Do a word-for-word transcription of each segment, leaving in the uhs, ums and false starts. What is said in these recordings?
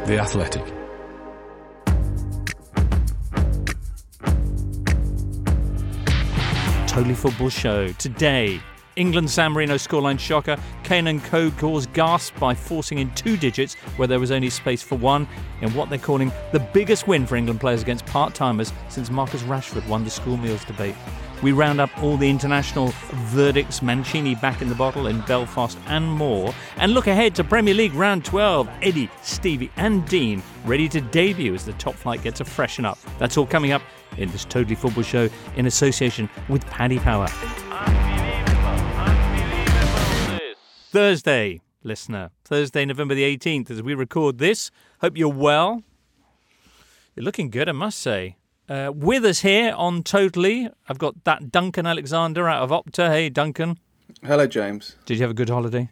The Athletic. Totally Football Show. Today, England San Marino scoreline shocker. Kane and co caused gasp by forcing in two digits where there was only space for one in what they're calling the biggest win for England players against part-timers since Marcus Rashford won the school meals debate. We round up all the international verdicts, Mancini back in the bottle in Belfast and more, and look ahead to Premier League round twelve. Eddie, Stevie and Dean ready to debut as the top flight gets a freshen up. That's all coming up in this Totally Football Show in association with Paddy Power. Thursday, listener. Thursday, November the eighteenth, as we record this. Hope you're well. You're looking good, I must say. Uh, with us here on Totally, I've got that Duncan Alexander out of Opta. Hey, Duncan. Hello, James. Did you have a good holiday?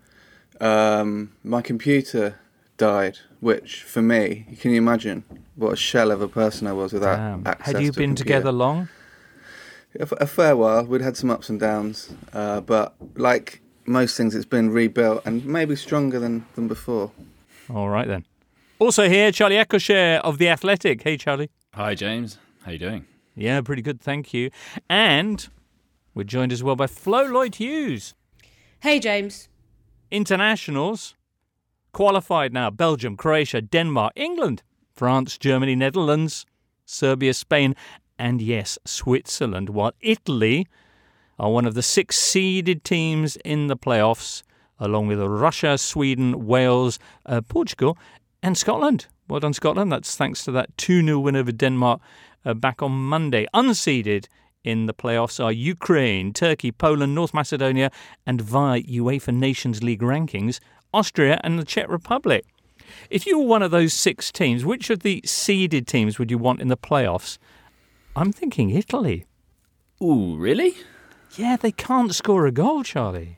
Um, my computer died, which, for me, can you imagine what a shell of a person I was without Damn. access Had you to a been computer. together long? A, f- a fair while. We'd had some ups and downs, uh, but like most things, it's been rebuilt and maybe stronger than, than before. All right, then. Also here, Charlie Eccleshare of The Athletic. Hey, Charlie. Hi, James. How you doing? Yeah, pretty good, thank you. And we're joined as well by Flo Lloyd-Hughes. Hey, James. Internationals qualified now. Belgium, Croatia, Denmark, England, France, Germany, Netherlands, Serbia, Spain, and yes, Switzerland. While Italy are one of the six seeded teams in the playoffs, along with Russia, Sweden, Wales, uh, Portugal, and Scotland. Well done, Scotland. That's thanks to that two nil win over Denmark uh, back on Monday. Unseeded in the playoffs are Ukraine, Turkey, Poland, North Macedonia, and via UEFA Nations League rankings, Austria and the Czech Republic. If you were one of those six teams, which of the seeded teams would you want in the playoffs? I'm thinking Italy. Ooh, really? Yeah, they can't score a goal, Charlie.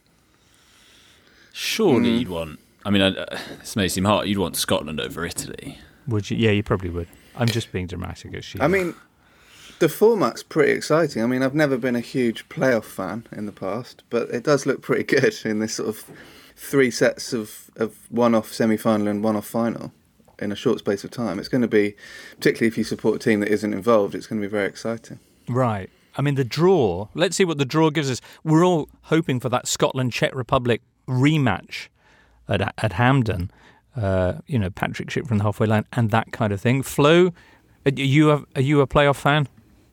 Surely Mm. you'd want... I mean, uh, this may seem hard. You'd want Scotland over Italy. Would you? Yeah, you probably would. I'm just being dramatic. As she I mean, the format's pretty exciting. I mean, I've never been a huge playoff fan in the past, but it does look pretty good in this sort of three sets of, of one-off semi-final and one-off final in a short space of time. It's going to be, particularly if you support a team that isn't involved, it's going to be very exciting. Right. I mean, the draw, let's see what the draw gives us. We're all hoping for that Scotland-Czech Republic rematch at at Hampden. Uh, you know, Patrick Schick from the halfway line and that kind of thing. Flo, are you a, are you a playoff fan?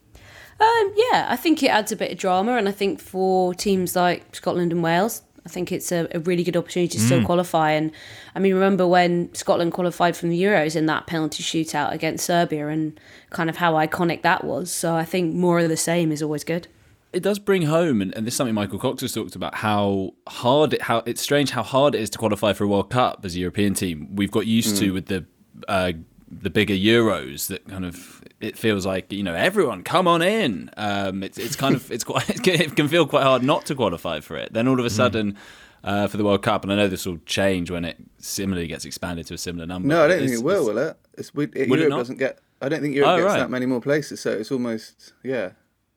Um, yeah, I think it adds a bit of drama, and I think for teams like Scotland and Wales, I think it's a, a really good opportunity to Mm. still qualify. And I mean, remember when Scotland qualified from the Euros in that penalty shootout against Serbia, and kind of how iconic that was. So I think more of the same is always good. It does bring home, and, and this is something Michael Cox has talked about, how hard it, how it's strange how hard it is to qualify for a World Cup as a European team. We've got used mm. to with the uh, the bigger Euros that kind of, it feels like, you know, everyone come on in. Um, it's it's kind of it's quite it can feel quite hard not to qualify for it. Then all of a sudden, mm. uh, for the World Cup, and I know this will change when it similarly gets expanded to a similar number. No, I don't it's, think it will. Will it? It's, we, it will Europe it doesn't get. I don't think Europe oh, gets right. that many more places. So it's almost yeah.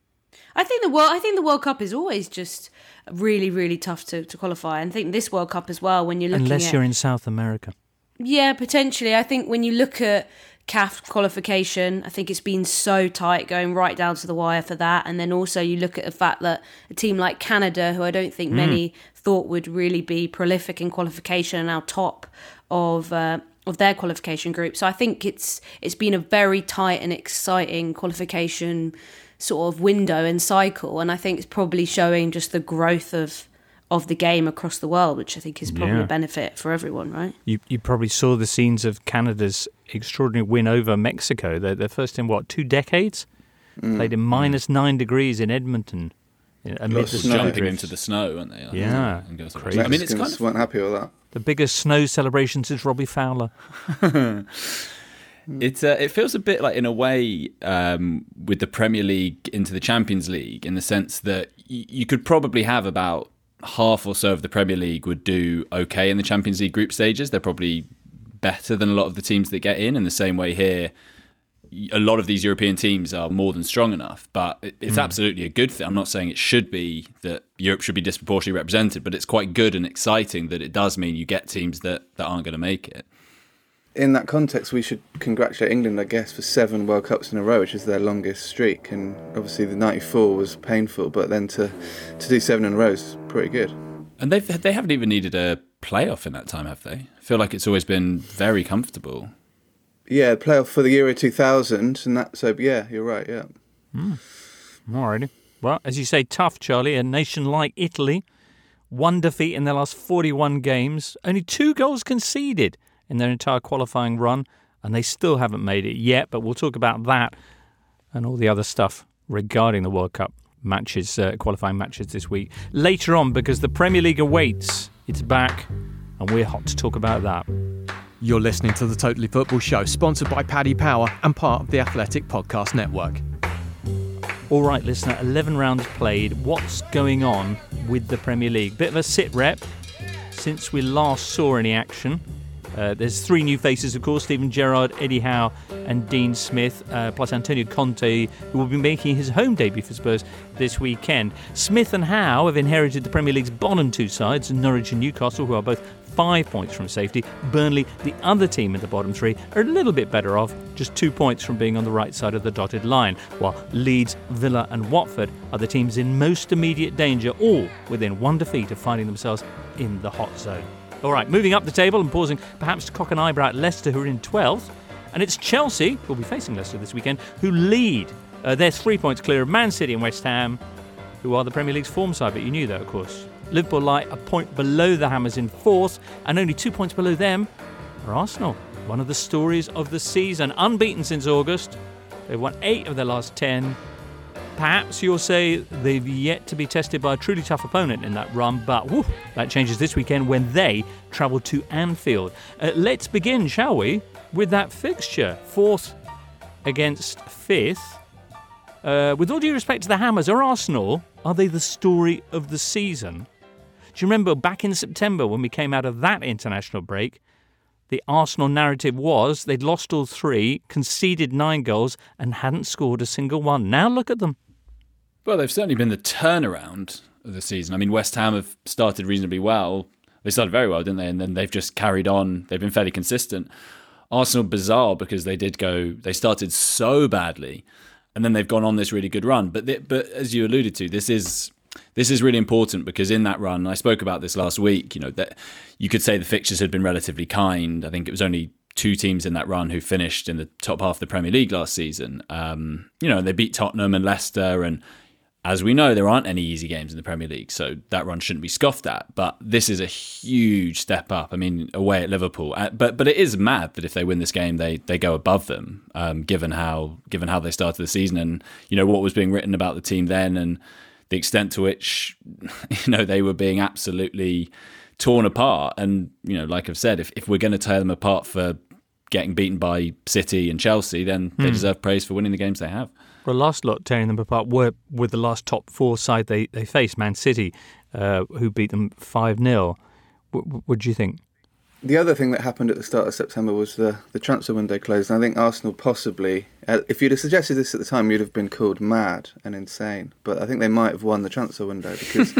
I think the world. I think the World Cup is always just really, really tough to, to qualify. And I think this World Cup as well, when you're looking Unless at, you're in South America. Yeah, potentially. I think when you look at C A F qualification, I think it's been so tight, going right down to the wire for that. And then also you look at the fact that a team like Canada, who I don't think mm. many thought would really be prolific in qualification, are now top of uh, of their qualification group. So I think it's it's been a very tight and exciting qualification sort of window and cycle, and I think it's probably showing just the growth of of the game across the world, which I think is probably yeah. a benefit for everyone, right? You you probably saw the scenes of Canada's extraordinary win over Mexico. They're, they're first in, what, two decades? Mm. Played in minus nine degrees in Edmonton. Amid the snow. Jumping into the snow, weren't they? Like, yeah. and go Crazy. I mean, it's kind of... weren't happy with that. The biggest snow celebration since Robbie Fowler. It uh, it feels a bit like, in a way, um, with the Premier League into the Champions League, in the sense that y- you could probably have about half or so of the Premier League would do okay in the Champions League group stages. They're probably better than a lot of the teams that get in. In the same way here, a lot of these European teams are more than strong enough, but it's mm. absolutely a good thing. I'm not saying it should be that Europe should be disproportionately represented, but it's quite good and exciting that it does mean you get teams that, that aren't going to make it. in that context, we should congratulate England, I guess, for seven World Cups in a row, which is their longest streak. And obviously the ninety-four was painful, but then to to do seven in a row is pretty good. And they they haven't even needed a playoff in that time, have they? I feel like it's always been very comfortable. Yeah, playoff for the Euro two thousand, and that. So yeah, you're right. Yeah. Mm. Alrighty. Well, as you say, tough, Charlie. A nation like Italy, one defeat in their last forty-one games, only two goals conceded in their entire qualifying run, and they still haven't made it yet. But we'll talk about that and all the other stuff regarding the World Cup matches, uh, qualifying matches this week later on, because the Premier League awaits. It's back, and we're hot to talk about that. You're listening to the Totally Football Show, sponsored by Paddy Power and part of the Athletic Podcast Network. All right, listener, eleven rounds played. What's going on with the Premier League? Bit of a sit rep since we last saw any action. Uh, there's three new faces, of course, Steven Gerrard, Eddie Howe and Dean Smith, uh, plus Antonio Conte, who will be making his home debut for Spurs this weekend. Smith and Howe have inherited the Premier League's bottom two sides, Norwich and Newcastle, who are both five points from safety. Burnley, the other team in the bottom three, are a little bit better off, just two points from being on the right side of the dotted line, while Leeds, Villa and Watford are the teams in most immediate danger, all within one defeat of finding themselves in the hot zone. All right, moving up the table and pausing perhaps to cock an eyebrow at Leicester, who are in twelfth. And it's Chelsea, who will be facing Leicester this weekend, who lead. Uh, they're three points clear of Man City and West Ham, who are the Premier League's form side, but you knew that, of course. Liverpool lie a point below the Hammers in fourth, and only two points below them are Arsenal, one of the stories of the season. Unbeaten since August. They've won eight of their last ten. Perhaps you'll say they've yet to be tested by a truly tough opponent in that run, but whew, that changes this weekend when they travel to Anfield. Uh, let's begin, shall we, with that fixture. Fourth against fifth. Uh, with all due respect to the Hammers, are Arsenal, are they the story of the season? Do you remember back in September when we came out of that international break, the Arsenal narrative was they'd lost all three, conceded nine goals and hadn't scored a single one. Now look at them. Well, they've certainly been the turnaround of the season. I mean, West Ham have started reasonably well. They started very well, didn't they? And then they've just carried on. They've been fairly consistent. Arsenal, bizarre, because they did go, they started so badly, and then they've gone on this really good run. But they, but as you alluded to, this is this is really important because in that run, I spoke about this last week, you know, that you could say the fixtures had been relatively kind. I think it was only two teams in that run who finished in the top half of the Premier League last season. Um, you know, they beat Tottenham and Leicester, and as we know, there aren't any easy games in the Premier League, so that run shouldn't be scoffed at. But this is a huge step up. I mean, away at Liverpool, but but it is mad that if they win this game, they they go above them, um, given how given how they started the season, and you know what was being written about the team then, and the extent to which you know they were being absolutely torn apart. And you know, like I've said, if if we're going to tear them apart for getting beaten by City and Chelsea, then they mm. deserve praise for winning the games they have. Well, last lot tearing them apart were with the last top four side they, they faced, Man City, uh, who beat them five nil. What, what do you think? The other thing that happened at the start of September was the, the transfer window closed. And I think Arsenal possibly, uh, if you'd have suggested this at the time, you'd have been called mad and insane. But I think they might have won the transfer window because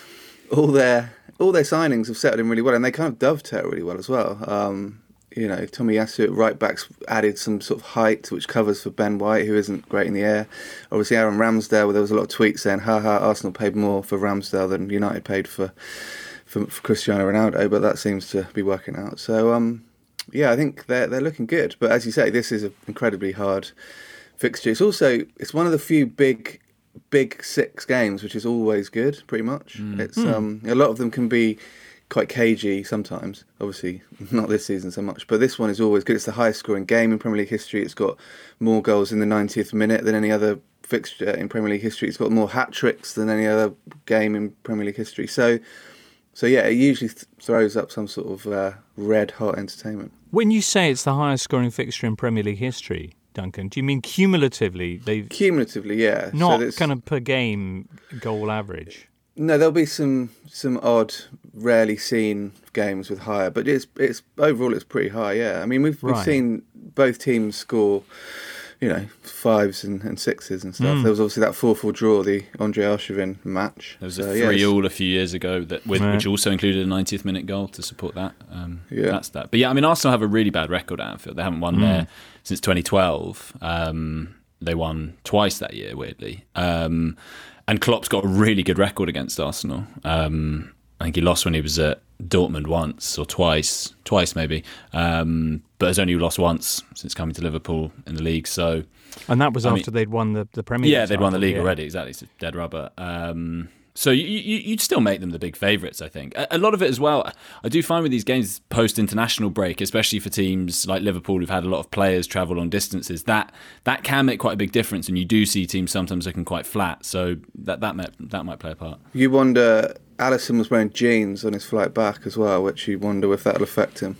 all their all their signings have settled in really well, and they kind of dovetail really well as well. Um, You know, Tomiyasu at right backs added some sort of height, which covers for Ben White, who isn't great in the air. Obviously, Aaron Ramsdale, well, there was a lot of tweets saying, ha ha, Arsenal paid more for Ramsdale than United paid for, for, for Cristiano Ronaldo, but that seems to be working out. So, um, yeah, I think they're, they're looking good. But as you say, this is an incredibly hard fixture. It's also, it's one of the few big, big six games, which is always good, pretty much. Mm. It's mm. um, a lot of them can be quite cagey sometimes, obviously not this season so much, but this one is always good. It's the highest scoring game in Premier League history. It's got more goals in the ninetieth minute than any other fixture in Premier League history. It's got more hat-tricks than any other game in Premier League history. So so yeah, it usually th- throws up some sort of uh, red hot entertainment. When you say it's the highest scoring fixture in Premier League history, Duncan, do you mean cumulatively? They've Cumulatively, yeah. Not so kind of per game goal average? No, there'll be some some odd, rarely seen games with higher, but it's it's overall it's pretty high. Yeah, I mean we've we've right. seen both teams score, you know, fives and, and sixes and stuff. Mm. There was obviously that four four draw, the Andre Arshavin match. There was So, a yeah, three it's- all a few years ago that with, Right. which also included a ninetieth minute goal to support that. Um, Yeah. That's that. But yeah, I mean, Arsenal have a really bad record at Anfield. They haven't won Mm. there since twenty twelve. Um, they won twice that year, weirdly. Um, and Klopp's got a really good record against Arsenal. Um, I think he lost when he was at Dortmund once or twice, twice maybe, um, but has only lost once since coming to Liverpool in the league. So, And that was I after mean- they'd won the, the Premier League. yeah, they'd won the title, league yeah. already. Exactly, it's dead rubber. Um, so you, you, you'd still make them the big favourites, I think. A, a lot of it as well. I do find with these games post international break, especially for teams like Liverpool who've had a lot of players travel long distances, that that can make quite a big difference. And you do see teams sometimes looking quite flat. So that that might, that might play a part. You wonder, Alisson was wearing jeans on his flight back as well, which you wonder if that'll affect him.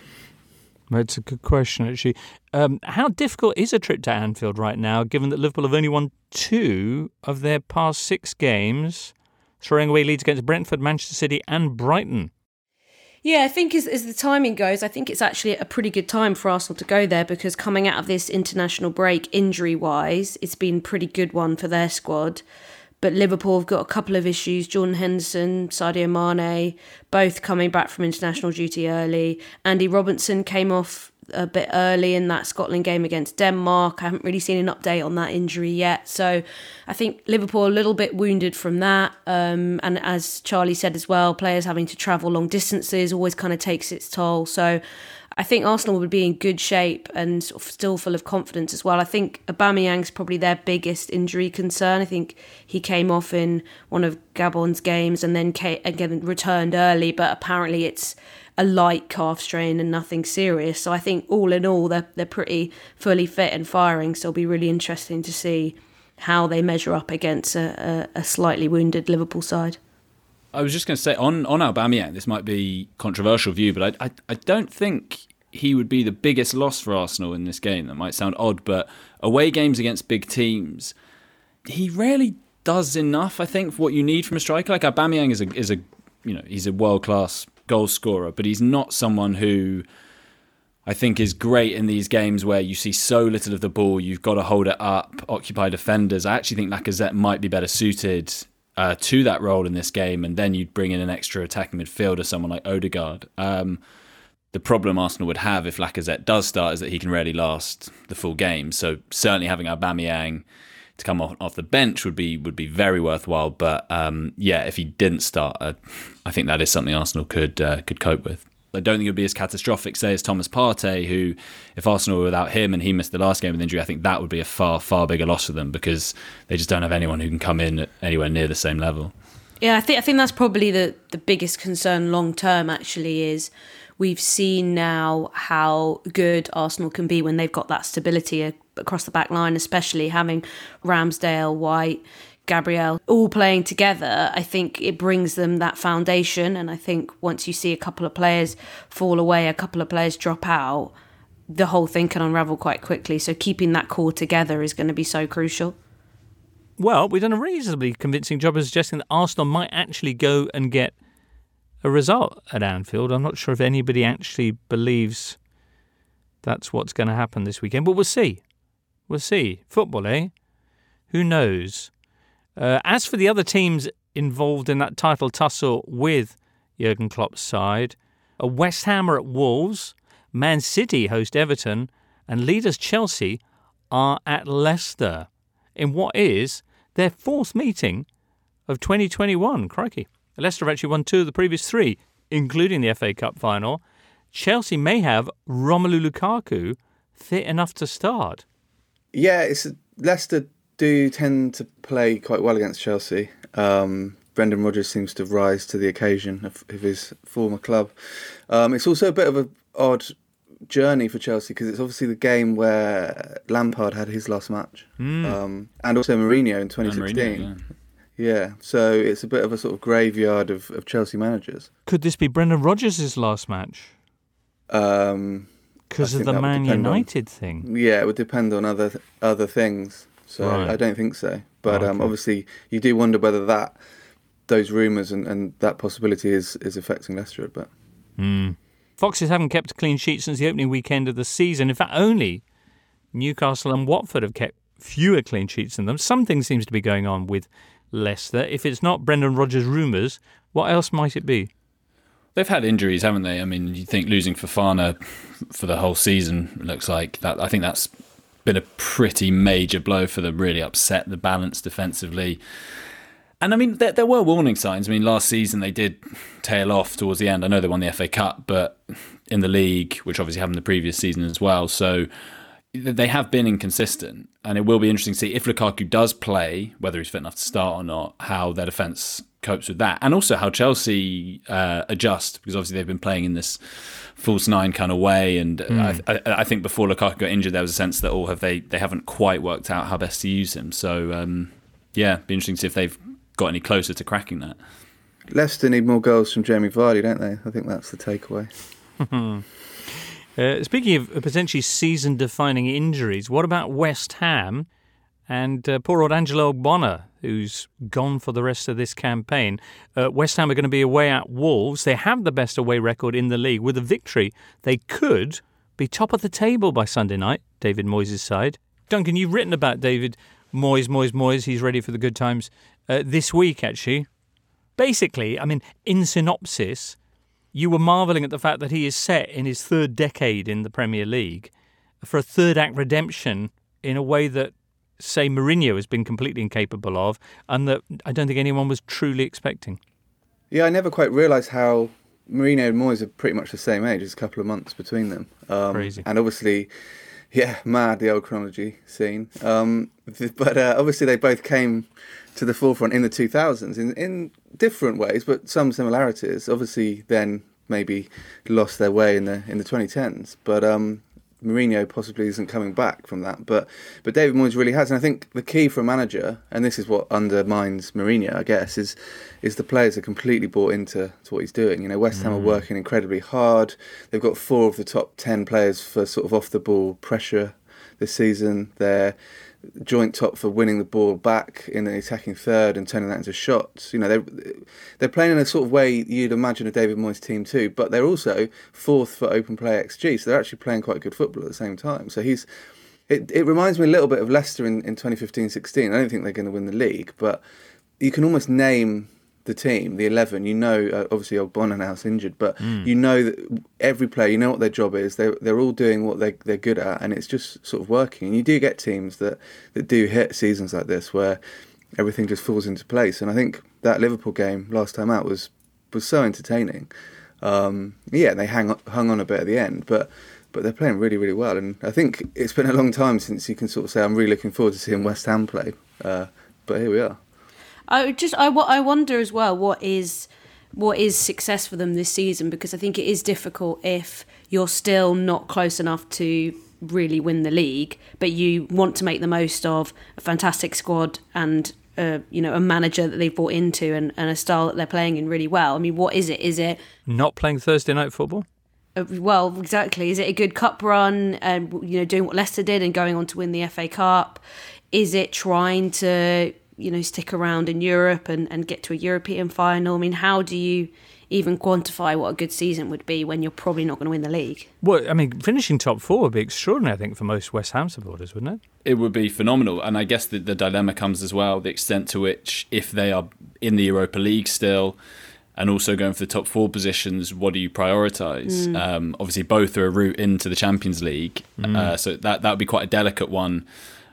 That's a good question, actually. Um, how difficult is a trip to Anfield right now, given that Liverpool have only won two of their past six games, throwing away leads against Brentford, Manchester City and Brighton? Yeah, I think as, as the timing goes, I think it's actually a pretty good time for Arsenal to go there, because coming out of this international break injury-wise, it's been a pretty good one for their squad. But Liverpool have got a couple of issues. Jordan Henderson, Sadio Mane, both coming back from international duty early. Andy Robertson came off a bit early in that Scotland game against Denmark. I haven't really seen an update on that injury yet. So I think Liverpool a little bit wounded from that. Um, and as Charlie said as well, players having to travel long distances always kind of takes its toll. So I think Arsenal would be in good shape and sort of still full of confidence as well. I think Aubameyang's probably their biggest injury concern. I think he came off in one of Gabon's games and then came, again returned early, but apparently it's a light calf strain and nothing serious. So I think all in all, they're they're pretty fully fit and firing. So it'll be really interesting to see how they measure up against a, a, a slightly wounded Liverpool side. I was just going to say, on, on Aubameyang, this might be a controversial view, but I, I I don't think he would be the biggest loss for Arsenal in this game. That might sound odd, but away games against big teams, he rarely does enough, I think, for what you need from a striker. Like Aubameyang is a, is a you know, he's a world-class goal scorer, but he's not someone who I think is great in these games where you see so little of the ball, you've got to hold it up, occupy defenders. I actually think Lacazette might be better suited Uh, to that role in this game, and then you'd bring in an extra attacking midfielder, someone like Odegaard. Um, the problem Arsenal would have if Lacazette does start is that he can rarely last the full game. So certainly having Aubameyang to come off, off the bench would be would be very worthwhile. But um, yeah, if he didn't start, uh, I think that is something Arsenal could uh, could cope with. I don't think it would be as catastrophic, say, as Thomas Partey, who, if Arsenal were without him and he missed the last game with injury, I think that would be a far, far bigger loss for them, because they just don't have anyone who can come in at anywhere near the same level. Yeah, I think I think that's probably the, the biggest concern long term, actually, is we've seen now how good Arsenal can be when they've got that stability across the back line, especially having Ramsdale, White, Gabriel all playing together. I think it brings them that foundation, and I think once you see a couple of players fall away, a couple of players drop out, the whole thing can unravel quite quickly. So keeping that core together is going to be so crucial. Well, we've done a reasonably convincing job of suggesting that Arsenal might actually go and get a result at Anfield. I'm not sure if anybody actually believes that's what's going to happen this weekend, but we'll see. We'll see. Football, eh? Who knows? Uh, as for the other teams involved in that title tussle with Jurgen Klopp's side, a West Ham are at Wolves, Man City host Everton, and leaders Chelsea are at Leicester in what is their fourth meeting of twenty twenty-one. Crikey. Leicester have actually won two of the previous three, including the F A Cup final. Chelsea may have Romelu Lukaku fit enough to start. Yeah, it's Leicester do tend to play quite well against Chelsea. Um, Brendan Rodgers seems to rise to the occasion of, of his former club. Um, it's also a bit of an odd journey for Chelsea, because it's obviously the game where Lampard had his last match, mm. um, and also Mourinho in twenty sixteen. Mourinho, yeah. yeah, so it's a bit of a sort of graveyard of, of Chelsea managers. Could this be Brendan Rodgers' last match? Um, because of the Man United on, thing? Yeah, it would depend on other other things. So right. I don't think so. But oh, okay. um, obviously, you do wonder whether that those rumours and, and that possibility is, is affecting Leicester a bit. Mm. Foxes haven't kept a clean sheet since the opening weekend of the season. In fact, only Newcastle and Watford have kept fewer clean sheets than them. Something seems to be going on with Leicester. If it's not Brendan Rodgers rumours, what else might it be? They've had injuries, haven't they? I mean, you think losing Fofana for the whole season looks like that. I think that's been a pretty major blow for them, really upset the balance defensively. And I mean, there, there were warning signs. I mean, last season they did tail off towards the end. I know they won the F A Cup, but in the league, which obviously happened the previous season as well. So they have been inconsistent. And it will be interesting to see if Lukaku does play, whether he's fit enough to start or not, how their defence copes with that. And also how Chelsea uh, adjust, because obviously they've been playing in this false nine kind of way. And mm. I, I, I think before Lukaku got injured, there was a sense that, oh, have they, they haven't quite worked out how best to use him. So, um, yeah, be interesting to see if they've got any closer to cracking that. Leicester need more goals from Jamie Vardy, don't they? I think that's the takeaway. uh, speaking of potentially season-defining injuries, what about West Ham and uh, poor old Angelo Ogbonna, who's gone for the rest of this campaign? Uh, West Ham are going to be away at Wolves. They have the best away record in the league. With a victory, they could be top of the table by Sunday night, David Moyes' side. Duncan, you've written about David Moyes, Moyes, Moyes. He's ready for the good times uh, this week, actually. Basically, I mean, in synopsis, you were marvelling at the fact that he is set in his third decade in the Premier League for a third act redemption in a way that, say, Mourinho has been completely incapable of, and that I don't think anyone was truly expecting. Yeah, I never quite realised how Mourinho and Moyes are pretty much the same age. There's a couple of months between them. Um, Crazy. And obviously, yeah, mad, the old chronology scene. Um, but uh, obviously they both came to the forefront in the two thousands in, in different ways, but some similarities. Obviously then maybe lost their way in the in the twenty tens. But um, Mourinho possibly isn't coming back from that. But but David Moyes really has. And I think the key for a manager, and this is what undermines Mourinho, I guess, is is the players are completely bought into to what he's doing. You know, West Ham mm. are working incredibly hard. They've got four of the top ten players for sort of off-the-ball pressure this season. They're joint top for winning the ball back in the attacking third and turning that into shots. You know, they're, they're playing in a sort of way you'd imagine a David Moyes team too, but they're also fourth for open play X G, so they're actually playing quite good football at the same time. So he's, it, it reminds me a little bit of Leicester in, in twenty fifteen sixteen. I don't think they're going to win the league, but you can almost name the team, the eleven. You know, uh, obviously Ogbonna now's injured, but mm. you know that every player, you know what their job is. They're they're all doing what they they're good at, and it's just sort of working. And you do get teams that, that do hit seasons like this where everything just falls into place. And I think that Liverpool game last time out was was so entertaining. Um, yeah, they hang hung on a bit at the end, but but they're playing really really well. And I think it's been a long time since you can sort of say I'm really looking forward to seeing West Ham play. Uh, but here we are. I just I, I wonder as well what is what is success for them this season, because I think it is difficult if you're still not close enough to really win the league, but you want to make the most of a fantastic squad and uh, you know, a manager that they've bought into and, and a style that they're playing in really well. I mean, what is it? Is it not playing Thursday night football? Uh, well, exactly. Is it a good cup run and you know doing what Leicester did and going on to win the F A Cup? Is it trying to you know, stick around in Europe and, and get to a European final? I mean, how do you even quantify what a good season would be when you're probably not going to win the league? Well, I mean, finishing top four would be extraordinary, I think, for most West Ham supporters, wouldn't it? It would be phenomenal. And I guess the, the dilemma comes as well, the extent to which, if they are in the Europa League still and also going for the top four positions, what do you prioritise? Mm. Um, obviously, both are a route into the Champions League. Mm. Uh, so that, that would be quite a delicate one.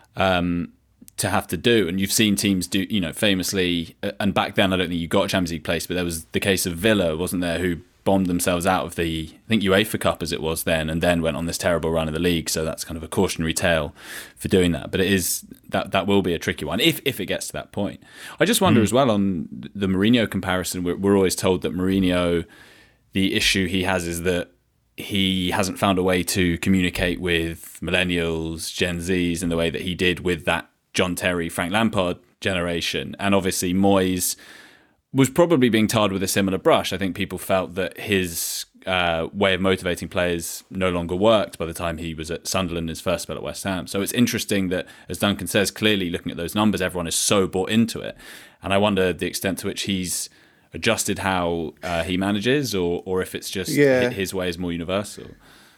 Um to have to do. And you've seen teams do, you know, famously, and back then I don't think you got a Champions League place, but there was the case of Villa, wasn't there, who bombed themselves out of the, I think, UEFA Cup as it was then, and then went on this terrible run of the league. So that's kind of a cautionary tale for doing that. But it is, that that will be a tricky one, if if it gets to that point. I just wonder mm. as well on the Mourinho comparison, we're, we're always told that Mourinho, the issue he has is that he hasn't found a way to communicate with millennials, Gen Zs, in the way that he did with that John Terry, Frank Lampard generation. And obviously Moyes was probably being tarred with a similar brush. I think people felt that his uh, way of motivating players no longer worked by the time he was at Sunderland, his first spell at West Ham. So it's interesting that, as Duncan says, clearly looking at those numbers, everyone is so bought into it. And I wonder the extent to which he's adjusted how uh, he manages, or, or if it's just yeah. his way is more universal.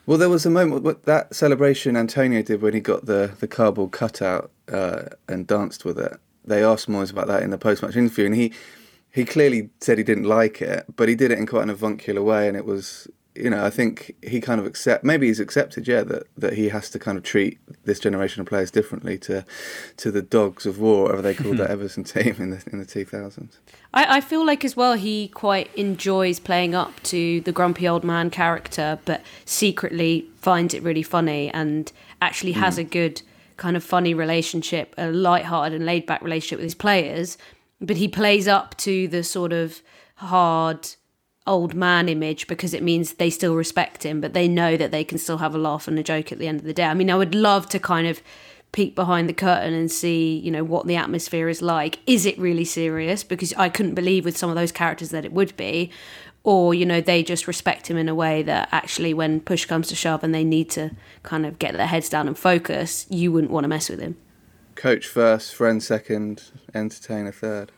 Well, there was a moment with that celebration Antonio did when he got the, the cardboard cutout uh, and danced with it. They asked Moyes about that in the post-match interview, and he he clearly said he didn't like it, but he did it in quite an avuncular way, and it was, you know, I think he kind of accept, maybe he's accepted, yeah, that, that he has to kind of treat this generation of players differently to to the dogs of war, whatever they called that Everton team in the in the two thousands. I, I feel like as well he quite enjoys playing up to the grumpy old man character, but secretly finds it really funny and actually has mm. a good kind of funny relationship, a light-hearted and laid-back relationship with his players. But he plays up to the sort of hard old man image because it means they still respect him, but they know that they can still have a laugh and a joke at the end of the day. I mean, I would love to kind of peek behind the curtain and see, you know, what the atmosphere is like. Is it really serious? Because I couldn't believe with some of those characters that it would be. Or, you know, they just respect him in a way that actually when push comes to shove and they need to kind of get their heads down and focus, you wouldn't want to mess with him. Coach first, friend second, entertainer third.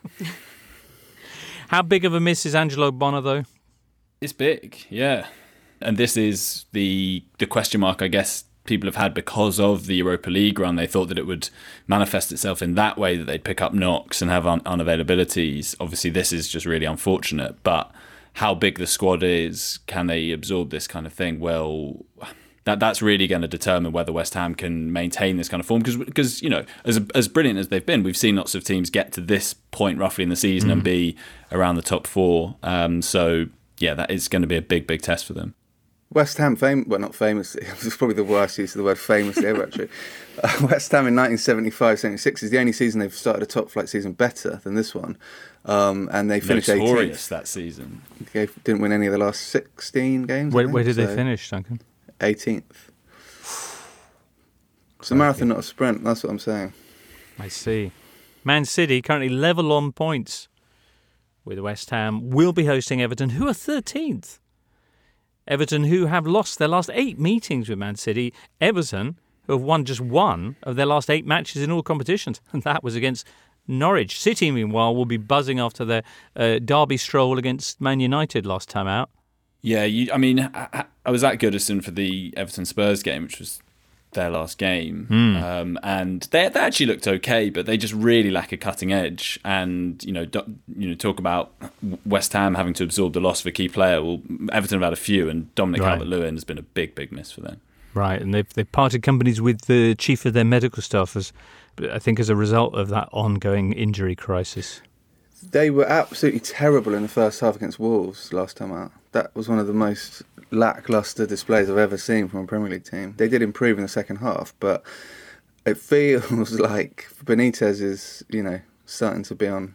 How big of a miss is Angelo Bonner, though? It's big, yeah. And this is the the question mark, I guess, people have had because of the Europa League run. They thought that it would manifest itself in that way, that they'd pick up knocks and have un- unavailabilities. Obviously, this is just really unfortunate. But how big the squad is, can they absorb this kind of thing? Well, that that's really going to determine whether West Ham can maintain this kind of form. Because, because you know, as as brilliant as they've been, we've seen lots of teams get to this point roughly in the season mm. and be around the top four. Um, so, yeah, that is going to be a big, big test for them. West Ham, fam- well, not famously, it's probably the worst use of the word famously ever, actually. Uh, West Ham in nineteen seventy-five seventy-six is the only season they've started a top-flight season better than this one. Um, and they finished Notorious eighteenth. That season. They didn't win any of the last sixteen games. Where, think, where did so they finish, Duncan? eighteenth. It's a marathon, not a sprint, that's what I'm saying. I see. Man City currently level on points with West Ham. Will be hosting Everton, who are thirteenth. Everton, who have lost their last eight meetings with Man City. Everton, who have won just one of their last eight matches in all competitions. And that was against Norwich. City, meanwhile, will be buzzing after their uh, derby stroll against Man United last time out. Yeah, you, I mean, I, I was at Goodison for the Everton-Spurs game, which was their last game. Mm. Um, and they, they actually looked okay, but they just really lack a cutting edge. And, you know, do, you know, talk about West Ham having to absorb the loss of a key player. Well, Everton have had a few, and Dominic right. Calvert-Lewin has been a big, big miss for them. Right, and they've, they've parted companies with the chief of their medical staff, as I think as a result of that ongoing injury crisis. They were absolutely terrible in the first half against Wolves last time out. That was one of the most lacklustre displays I've ever seen from a Premier League team. They did improve in the second half, but it feels like Benitez is, you know, starting to be on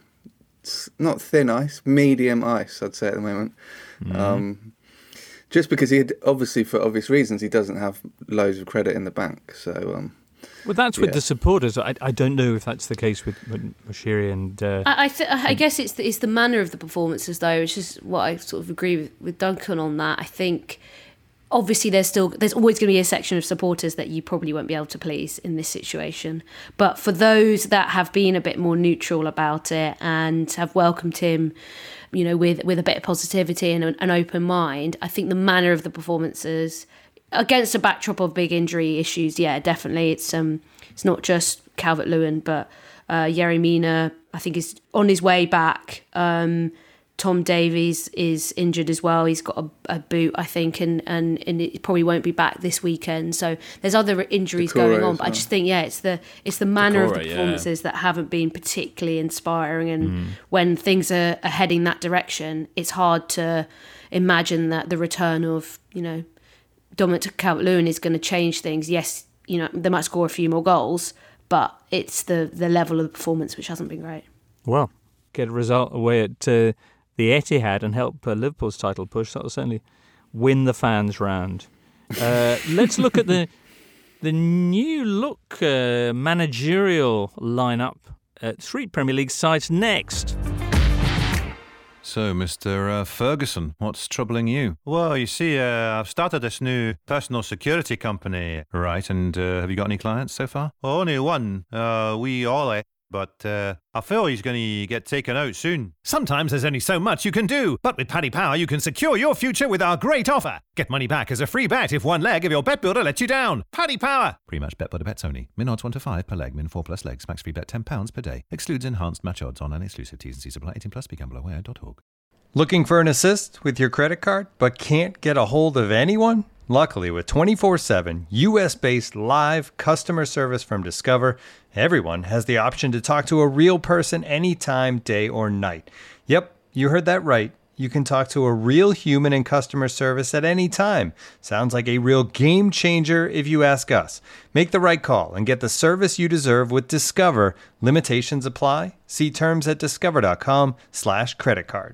not thin ice, medium ice, I'd say at the moment. Mm. Um, just because he had, obviously for obvious reasons, he doesn't have loads of credit in the bank. So, um, well, that's with yeah. the supporters. I, I don't know if that's the case with, with Moshiri and. Uh, I I, th- I guess it's the, it's the manner of the performances, though, which is what I sort of agree with, with Duncan on that. I think obviously there's still there's always going to be a section of supporters that you probably won't be able to please in this situation. But for those that have been a bit more neutral about it and have welcomed him, you know, with with a bit of positivity and an, an open mind, I think the manner of the performances, against a backdrop of big injury issues, yeah, definitely. It's um, it's not just Calvert-Lewin, but uh, Yerry Mina, I think, is on his way back. Um, Tom Davies is injured as well. He's got a, a boot, I think, and, and, and it probably won't be back this weekend. So there's other injuries Decore going on. But well. I just think, yeah, it's the it's the manner Decore, of the performances yeah. that haven't been particularly inspiring. And mm. when things are, are heading that direction, it's hard to imagine that the return of, you know, Dominic Calvert-Lewin is going to change things. Yes, you know, they might score a few more goals, but it's the, the level of the performance which hasn't been great. Well, get a result away at uh, the Etihad and help uh, Liverpool's title push. That'll certainly win the fans round. Uh, let's look at the the new look uh, managerial lineup at three Premier League sides next. So, Mister Uh, Ferguson, what's troubling you? Well, you see, uh, I've started this new personal security company. Right, and uh, have you got any clients so far? Well, only one. Uh, we all but uh, I feel he's going to get taken out soon. Sometimes there's only so much you can do, but with Paddy Power you can secure your future with our great offer. Get money back as a free bet if one leg of your bet builder lets you down. Paddy Power! Pre-match bet builder bets only. Min odds one to five per leg. Min four plus legs. Max free bet ten pounds per day. Excludes enhanced match odds on and exclusive T's and C's apply. eighteen plus. Be gamble aware dot org. Looking for an assist with your credit card but can't get a hold of anyone? Luckily, with twenty-four seven U S-based live customer service from Discover, everyone has the option to talk to a real person anytime, day or night. Yep, you heard that right. You can talk to a real human in customer service at any time. Sounds like a real game changer if you ask us. Make the right call and get the service you deserve with Discover. Limitations apply. See terms at discover.com slash credit card.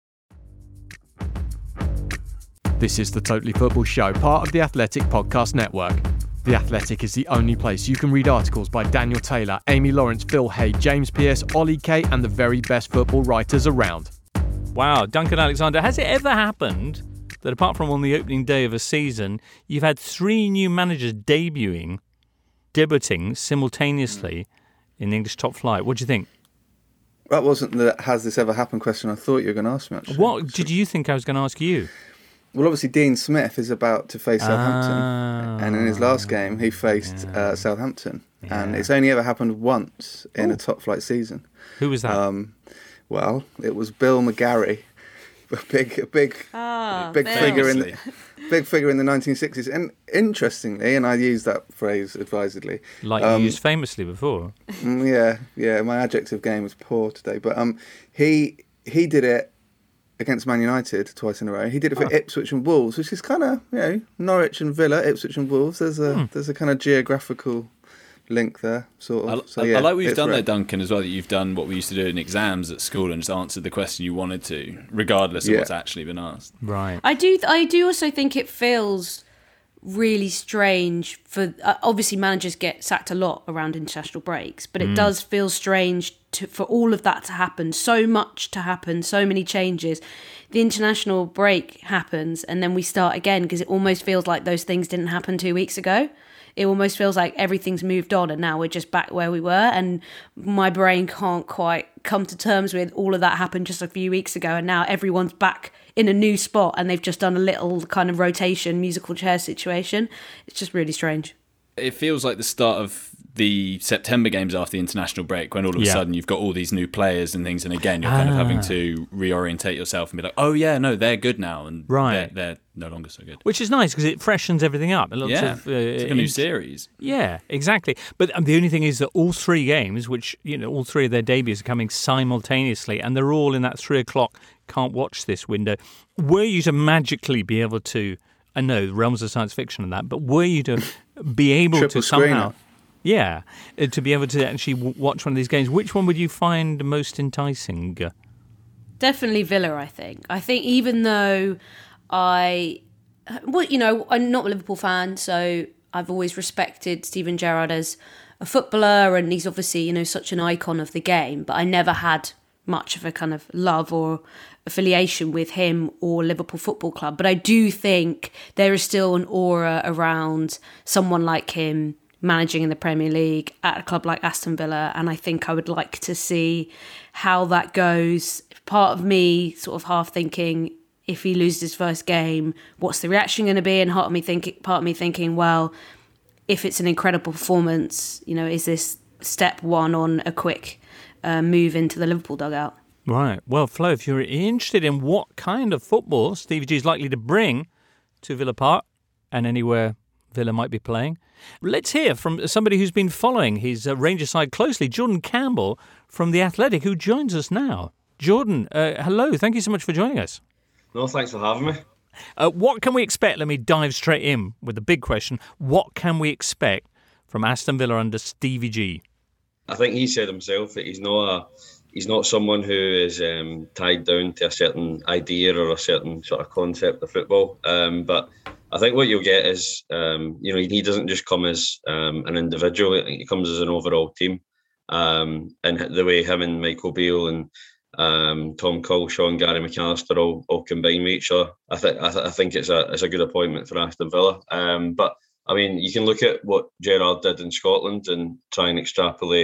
This is the Totally Football Show, part of the Athletic Podcast Network. The Athletic is the only place you can read articles by Daniel Taylor, Amy Lawrence, Phil Hay, James Pearce, Ollie Kay, and the very best football writers around. Wow, Duncan Alexander, has it ever happened that apart from on the opening day of a season, you've had three new managers debuting, debuting simultaneously in the English top flight? What do you think? That wasn't the has this ever happened question I thought you were going to ask me, actually. What did you think I was going to ask you? Well, obviously, Dean Smith is about to face Southampton. Ah, and in his last game, he faced yeah. uh, Southampton. Yeah. And it's only ever happened once in Ooh. a top flight season. Who was that? Um, well, it was Bill McGarry, a big, a big, oh, big figure in the, big figure in the nineteen sixties. And interestingly, and I use that phrase advisedly, like um, you used famously before. Yeah, yeah. My adjective game was poor today, but um, he he did it against Man United twice in a row. He did it for oh. Ipswich and Wolves, which is kind of, you know, Norwich and Villa, Ipswich and Wolves. There's a hmm. there's a kind of geographical link there, sort of. I, so, I, yeah, I like what you've done right. there, Duncan, as well, that you've done what we used to do in exams at school and just answered the question you wanted to, regardless of yeah. what's actually been asked. Right. I do, I do also think it feels really strange for, uh, obviously managers get sacked a lot around international breaks, but it mm. does feel strange to, for all of that to happen, so much to happen, so many changes. The international break happens and then we start again because it almost feels like those things didn't happen two weeks ago. It almost feels like everything's moved on and now we're just back where we were, and my brain can't quite come to terms with all of that happened just a few weeks ago and now everyone's back in a new spot and they've just done a little kind of rotation musical chair situation. It's just really strange. It feels like the start of the September games after the international break, when all of a yeah. sudden you've got all these new players and things, and again you're kind ah. of having to reorientate yourself and be like, oh yeah, no, they're good now, and right. they're, they're no longer so good. Which is nice because it freshens everything up. It looks yeah, of, uh, it's like a new series. Yeah, exactly. But um, the only thing is that all three games, which, you know, all three of their debuts are coming simultaneously, and they're all in that three o'clock can't watch this window. Were you to magically be able to, I know realms of science fiction and that, but were you to be able to somehow, yeah, uh, to be able to actually w- watch one of these games, which one would you find most enticing? Definitely Villa, I think. I think even though I, well, you know, I'm not a Liverpool fan, so I've always respected Steven Gerrard as a footballer, and he's obviously, you know, such an icon of the game, but I never had much of a kind of love or affiliation with him or Liverpool Football Club. But I do think there is still an aura around someone like him managing in the Premier League at a club like Aston Villa, and I think I would like to see how that goes. Part of me sort of half thinking, if he loses his first game, what's the reaction going to be? And part of me thinking, part of me thinking, well, if it's an incredible performance, you know, is this step one on a quick uh, move into the Liverpool dugout? Right. Well, Flo, if you're interested in what kind of football Stevie G is likely to bring to Villa Park and anywhere Villa might be playing, let's hear from somebody who's been following his uh, Rangers side closely, Jordan Campbell from The Athletic, who joins us now. Jordan, uh, hello. Thank you so much for joining us. No, thanks for having me. Uh, what can we expect? Let me dive straight in with the big question. What can we expect from Aston Villa under Stevie G? I think he said himself that he's not a he's not someone who is um, tied down to a certain idea or a certain sort of concept of football. Um, but I think what you'll get is, um, you know, he doesn't just come as um, an individual. He comes as an overall team. Um, and the way him and Michael Beale and um, Tom Culshaw and Gary McAllister all, all combine with each other, I think I, th- I think it's a it's a good appointment for Aston Villa. Um, but I mean, you can look at what Gerrard did in Scotland and try and extrapolate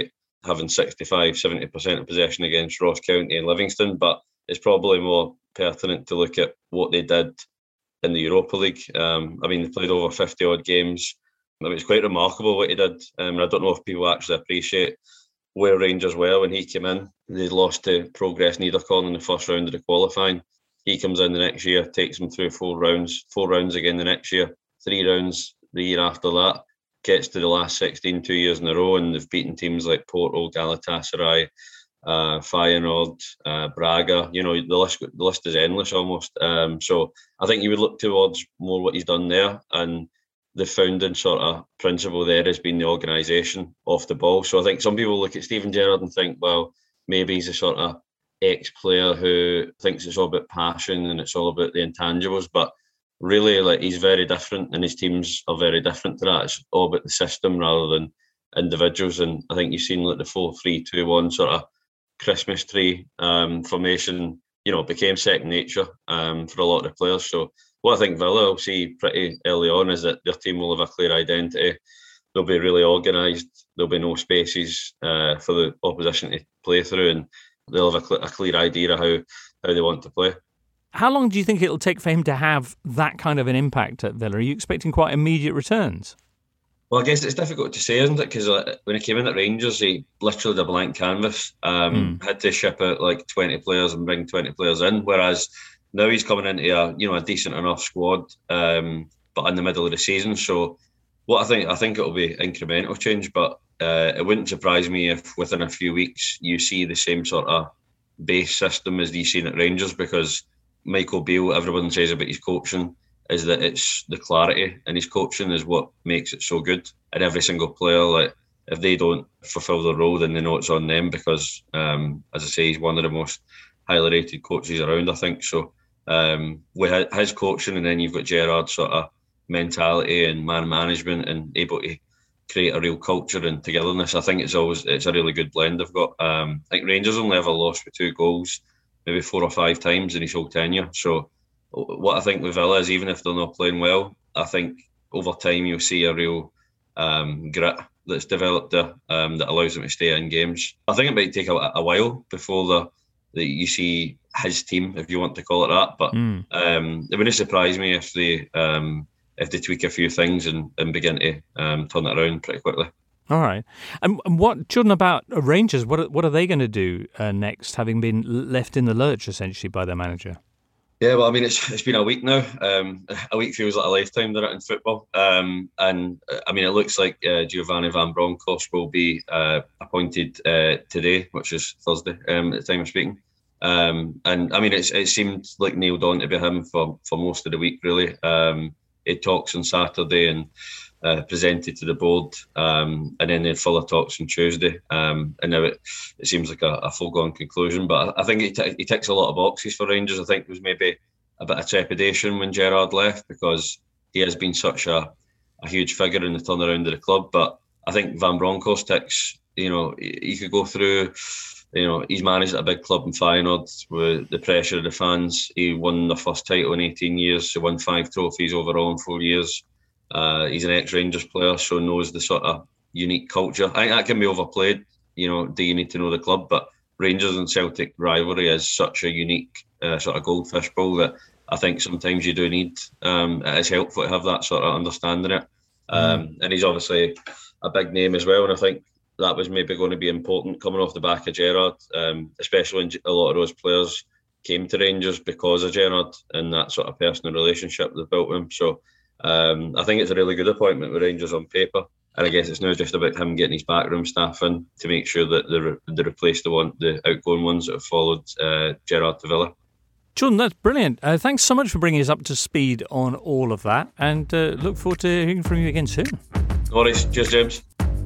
having sixty-five, seventy percent of possession against Ross County and Livingston, but it's probably more pertinent to look at what they did in the Europa League. Um, I mean, they played over fifty odd games. I mean, it's quite remarkable what he did. Um, and I don't know if people actually appreciate where Rangers were when he came in. They lost to Progress Niederkorn in the first round of the qualifying. He comes in the next year, takes them through four rounds, four rounds again the next year, three rounds the year after that, gets to the last sixteen two years in a row, and they've beaten teams like Porto, Galatasaray, uh, Feyenoord, uh, Braga. You know, the list the list is endless almost. Um, so I think you would look towards more what he's done there, and the founding sort of principle there has been the organisation off the ball. So I think some people look at Steven Gerrard and think, well, maybe he's a sort of ex-player who thinks it's all about passion and it's all about the intangibles, but really, like, he's very different, and his teams are very different to that. It's all about the system rather than individuals. And I think you've seen like the four three two one sort of Christmas tree um, formation, you know, became second nature um, for a lot of the players. So what I think Villa will see pretty early on is that their team will have a clear identity. They'll be really organised. There'll be no spaces uh, for the opposition to play through, and they'll have a, cl- a clear idea of how, how they want to play. How long do you think it'll take for him to have that kind of an impact at Villa? Are you expecting quite immediate returns? Well, I guess it's difficult to say, isn't it? Because uh, when he came in at Rangers, he literally had a blank canvas. Um, mm. Had to ship out like twenty players and bring twenty players in. Whereas now he's coming into a you know a decent enough squad, um, but in the middle of the season. So what I think I think it'll be incremental change, but uh, it wouldn't surprise me if within a few weeks you see the same sort of base system as you've seen at Rangers, because Michael Beale, everyone says about his coaching, is that it's the clarity in his coaching is what makes it so good. And every single player, like, if they don't fulfil their role, then they know it's on them, because, um, as I say, he's one of the most highly rated coaches around, I think. So um, with his coaching, and then you've got Gerrard's sort of mentality and man management and able to create a real culture and togetherness, I think it's always it's a really good blend they've got. Um, I think Rangers only ever lost with two goals, maybe four or five times in his whole tenure. So what I think with Villa is, even if they're not playing well, I think over time you'll see a real um, grit that's developed there um, that allows them to stay in games. I think it might take a, a while before the, the you see his team, if you want to call it that. But mm. um, it wouldn't surprise me if they um, if they tweak a few things and, and begin to um, turn it around pretty quickly. All right. And what, Jordan, about Rangers, what are, what are they going to do uh, next, having been left in the lurch, essentially, by their manager? Yeah, well, I mean, it's it's been a week now. Um, a week feels like a lifetime there in football. Um, and, I mean, it looks like uh, Giovanni Van Bronckhorst will be uh, appointed uh, today, which is Thursday um, at the time of speaking. Um, and, I mean, it's, it seemed like nailed on to be him for, for most of the week, really. Um, he talks on Saturday and Uh, presented to the board, um, and then they fuller talks on Tuesday, um, and now it, it seems like a, a foregone conclusion. But I, I think he, t- he ticks a lot of boxes for Rangers. I think there was maybe a bit of trepidation when Gerrard left, because he has been such a, a huge figure in the turnaround of the club. But I think Van Bronckhorst ticks, you know, he, he could go through, you know, he's managed at a big club in Feyenoord with the pressure of the fans. He won the first title in eighteen years, he won five trophies overall in four years. Uh, he's an ex-Rangers player, so knows the sort of unique culture. I think that can be overplayed. You know, do you need to know the club? But Rangers and Celtic rivalry is such a unique uh, sort of goldfish bowl that I think sometimes you do need. Um, it is helpful to have that sort of understanding it. Um, mm. And he's obviously a big name as well, and I think that was maybe going to be important coming off the back of Gerrard, um, especially when a lot of those players came to Rangers because of Gerrard and that sort of personal relationship they built with him. So Um, I think it's a really good appointment with Rangers on paper, and I guess it's now just about him getting his backroom staff in to make sure that they, re- they replace the one, the outgoing ones that have followed uh, Gerrard to Villa. Jordan, that's brilliant. Uh, thanks so much for bringing us up to speed on all of that, and uh, look forward to hearing from you again soon. No worries. Cheers, James.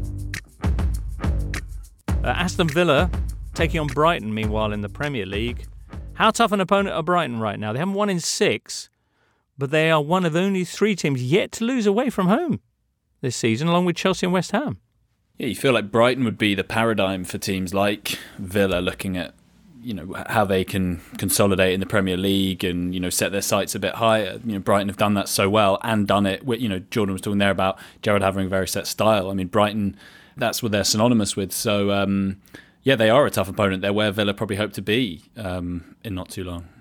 Uh, Aston Villa taking on Brighton, meanwhile, in the Premier League. How tough an opponent are Brighton right now? They haven't won in six, but they are one of only three teams yet to lose away from home this season, along with Chelsea and West Ham. Yeah, you feel like Brighton would be the paradigm for teams like Villa, looking at, you know, how they can consolidate in the Premier League and, you know, set their sights a bit higher. You know, Brighton have done that so well and done it with, you know, Jordan was talking there about Gerrard having a very set style. I mean, Brighton that's what they're synonymous with. So, um, yeah, they are a tough opponent. They're where Villa probably hope to be um, in not too long.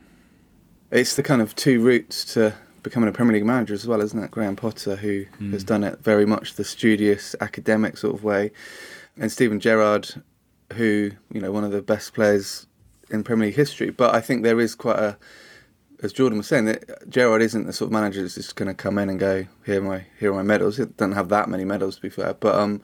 It's the kind of two routes to becoming a Premier League manager as well, isn't it? Graham Potter, who mm. has done it very much the studious, academic sort of way, and Steven Gerrard, who, you know, one of the best players in Premier League history. But I think there is quite a, as Jordan was saying, that Gerrard isn't the sort of manager that's just going to come in and go, here are my here are my medals. He doesn't have that many medals, to be fair, but um,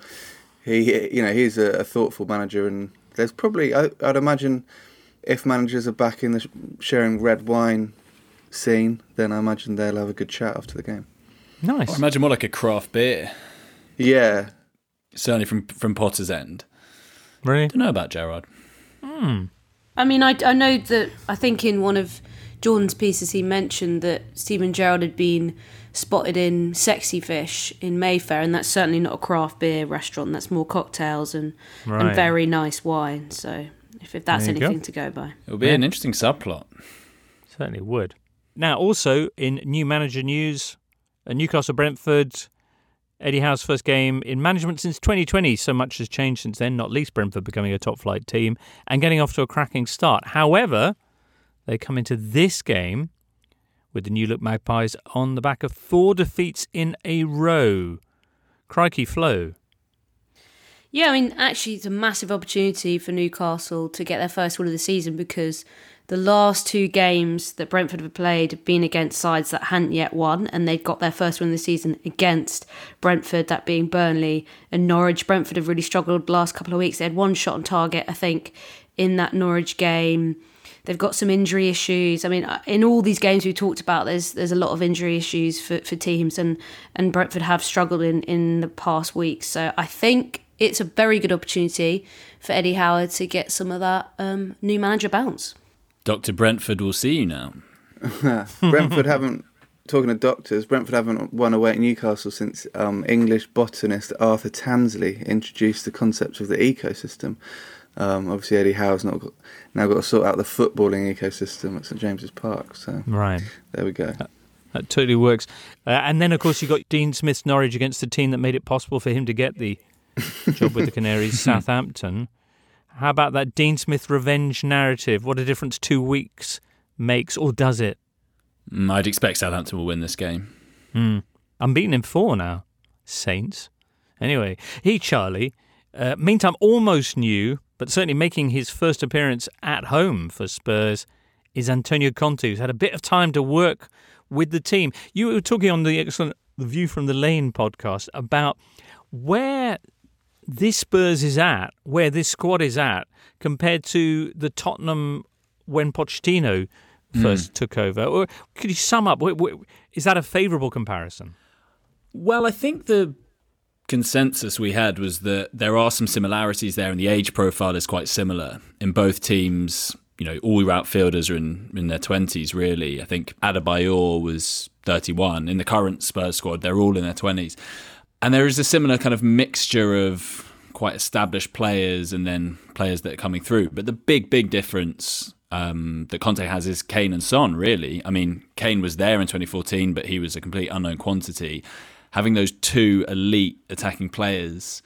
he you know he's a, a thoughtful manager, and there's probably I, I'd imagine if managers are back in the sharing red wine scene, then I imagine they'll have a good chat after the game. Nice. I imagine more like a craft beer. Yeah, certainly from from Potter's end. Really? Don't know about Gerrard. Hmm. I mean, I I know that I think in one of Jordan's pieces he mentioned that Steven Gerrard had been spotted in Sexy Fish in Mayfair, and that's certainly not a craft beer restaurant. That's more cocktails and, right. and very nice wine. So if, if that's anything go. to go by. It would be yeah. an interesting subplot. Certainly would. Now, also in new manager news, Newcastle Brentford, Eddie Howe's first game in management since twenty twenty. So much has changed since then, not least Brentford becoming a top-flight team and getting off to a cracking start. However, they come into this game with the New Look Magpies on the back of four defeats in a row. Crikey, Flo. Yeah, I mean, actually, it's a massive opportunity for Newcastle to get their first win of the season, because the last two games that Brentford have played have been against sides that hadn't yet won, and they've got their first win of the season against Brentford, that being Burnley and Norwich. Brentford have really struggled the last couple of weeks. They had one shot on target, I think, in that Norwich game. They've got some injury issues. I mean, in all these games we talked about, there's there's a lot of injury issues for, for teams, and, and Brentford have struggled in, in the past weeks. So I think it's a very good opportunity for Eddie Howe to get some of that um, new manager bounce. Doctor Brentford will see you now. Brentford haven't, talking of doctors, Brentford haven't won away at Newcastle since um, English botanist Arthur Tansley introduced the concept of the ecosystem. Um, obviously, Eddie Howe's not got, now got to sort out the footballing ecosystem at St James's Park. So right, there we go. That, that totally works. Uh, and then, of course, you got Dean Smith's Norwich against the team that made it possible for him to get the job with the Canaries, Southampton. How about that Dean Smith revenge narrative? What a difference two weeks makes, or does it? Mm, I'd expect Southampton will win this game. Mm. Unbeaten in four now. Saints. Anyway, he, Charlie, uh, meantime almost new, but certainly making his first appearance at home for Spurs, is Antonio Conte, who's had a bit of time to work with the team. You were talking on the excellent The View from the Lane podcast about where this Spurs is at, where this squad is at, compared to the Tottenham when Pochettino first mm. took over. Or could you sum up? Is that a favourable comparison? Well, I think the consensus we had was that there are some similarities there, and the age profile is quite similar in both teams. You know, all your outfielders are in, in their twenties, really. I think Adebayor was thirty-one. In the current Spurs squad, they're all in their twenties. And there is a similar kind of mixture of quite established players and then players that are coming through. But the big, big difference um, that Conte has is Kane and Son, really. I mean, Kane was there in twenty fourteen, but he was a complete unknown quantity. Having those two elite attacking players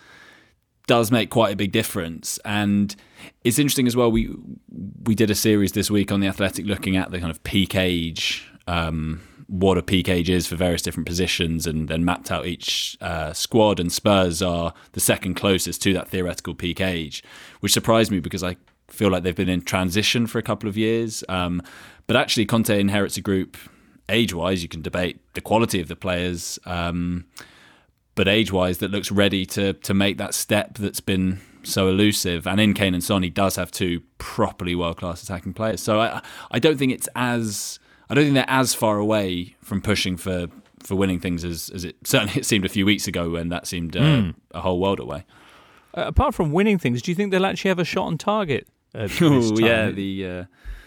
does make quite a big difference. And it's interesting as well, we we did a series this week on The Athletic looking at the kind of peak age, um, what a peak age is for various different positions, and then mapped out each uh, squad, and Spurs are the second closest to that theoretical peak age, which surprised me because I feel like they've been in transition for a couple of years. Um, but actually Conte inherits a group, age-wise, you can debate the quality of the players, um, but age-wise that looks ready to to make that step that's been so elusive. And in Kane and Son, he does have two properly world-class attacking players. So I I don't think it's as... I don't think they're as far away from pushing for, for winning things as, as it certainly it seemed a few weeks ago, when that seemed uh, mm. a whole world away. Uh, apart from winning things, do you think they'll actually have a shot on target? Uh, oh yeah, the uh,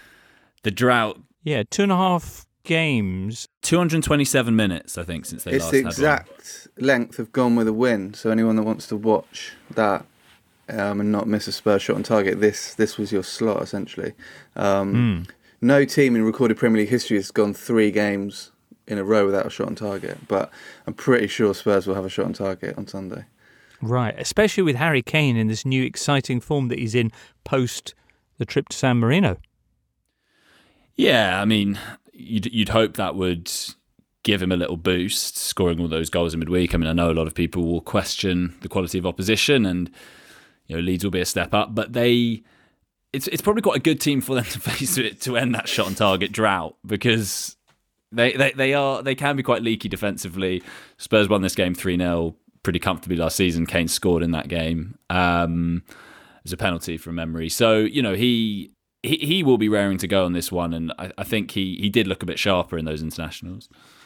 the drought. Yeah, two and a half games, two hundred twenty-seven minutes, I think, since they it's last the had exact one. length of Gone with a Win. So anyone that wants to watch that um, and not miss a Spurs shot on target, this this was your slot essentially. Um, mm. No team in recorded Premier League history has gone three games in a row without a shot on target, but I'm pretty sure Spurs will have a shot on target on Sunday. Right, especially with Harry Kane in this new exciting form that he's in post the trip to San Marino. Yeah, I mean, you'd, you'd hope that would give him a little boost, scoring all those goals in midweek. I mean, I know a lot of people will question the quality of opposition, and you know, Leeds will be a step up, but they, it's it's probably quite a good team for them to face to, to end that shot on target drought, because they, they they are they can be quite leaky defensively. Spurs won this game three nil pretty comfortably last season. Kane scored in that game. Um, there's a penalty from memory, so you know he. He he will be raring to go on this one, and I, I think he, he did look a bit sharper in those internationals.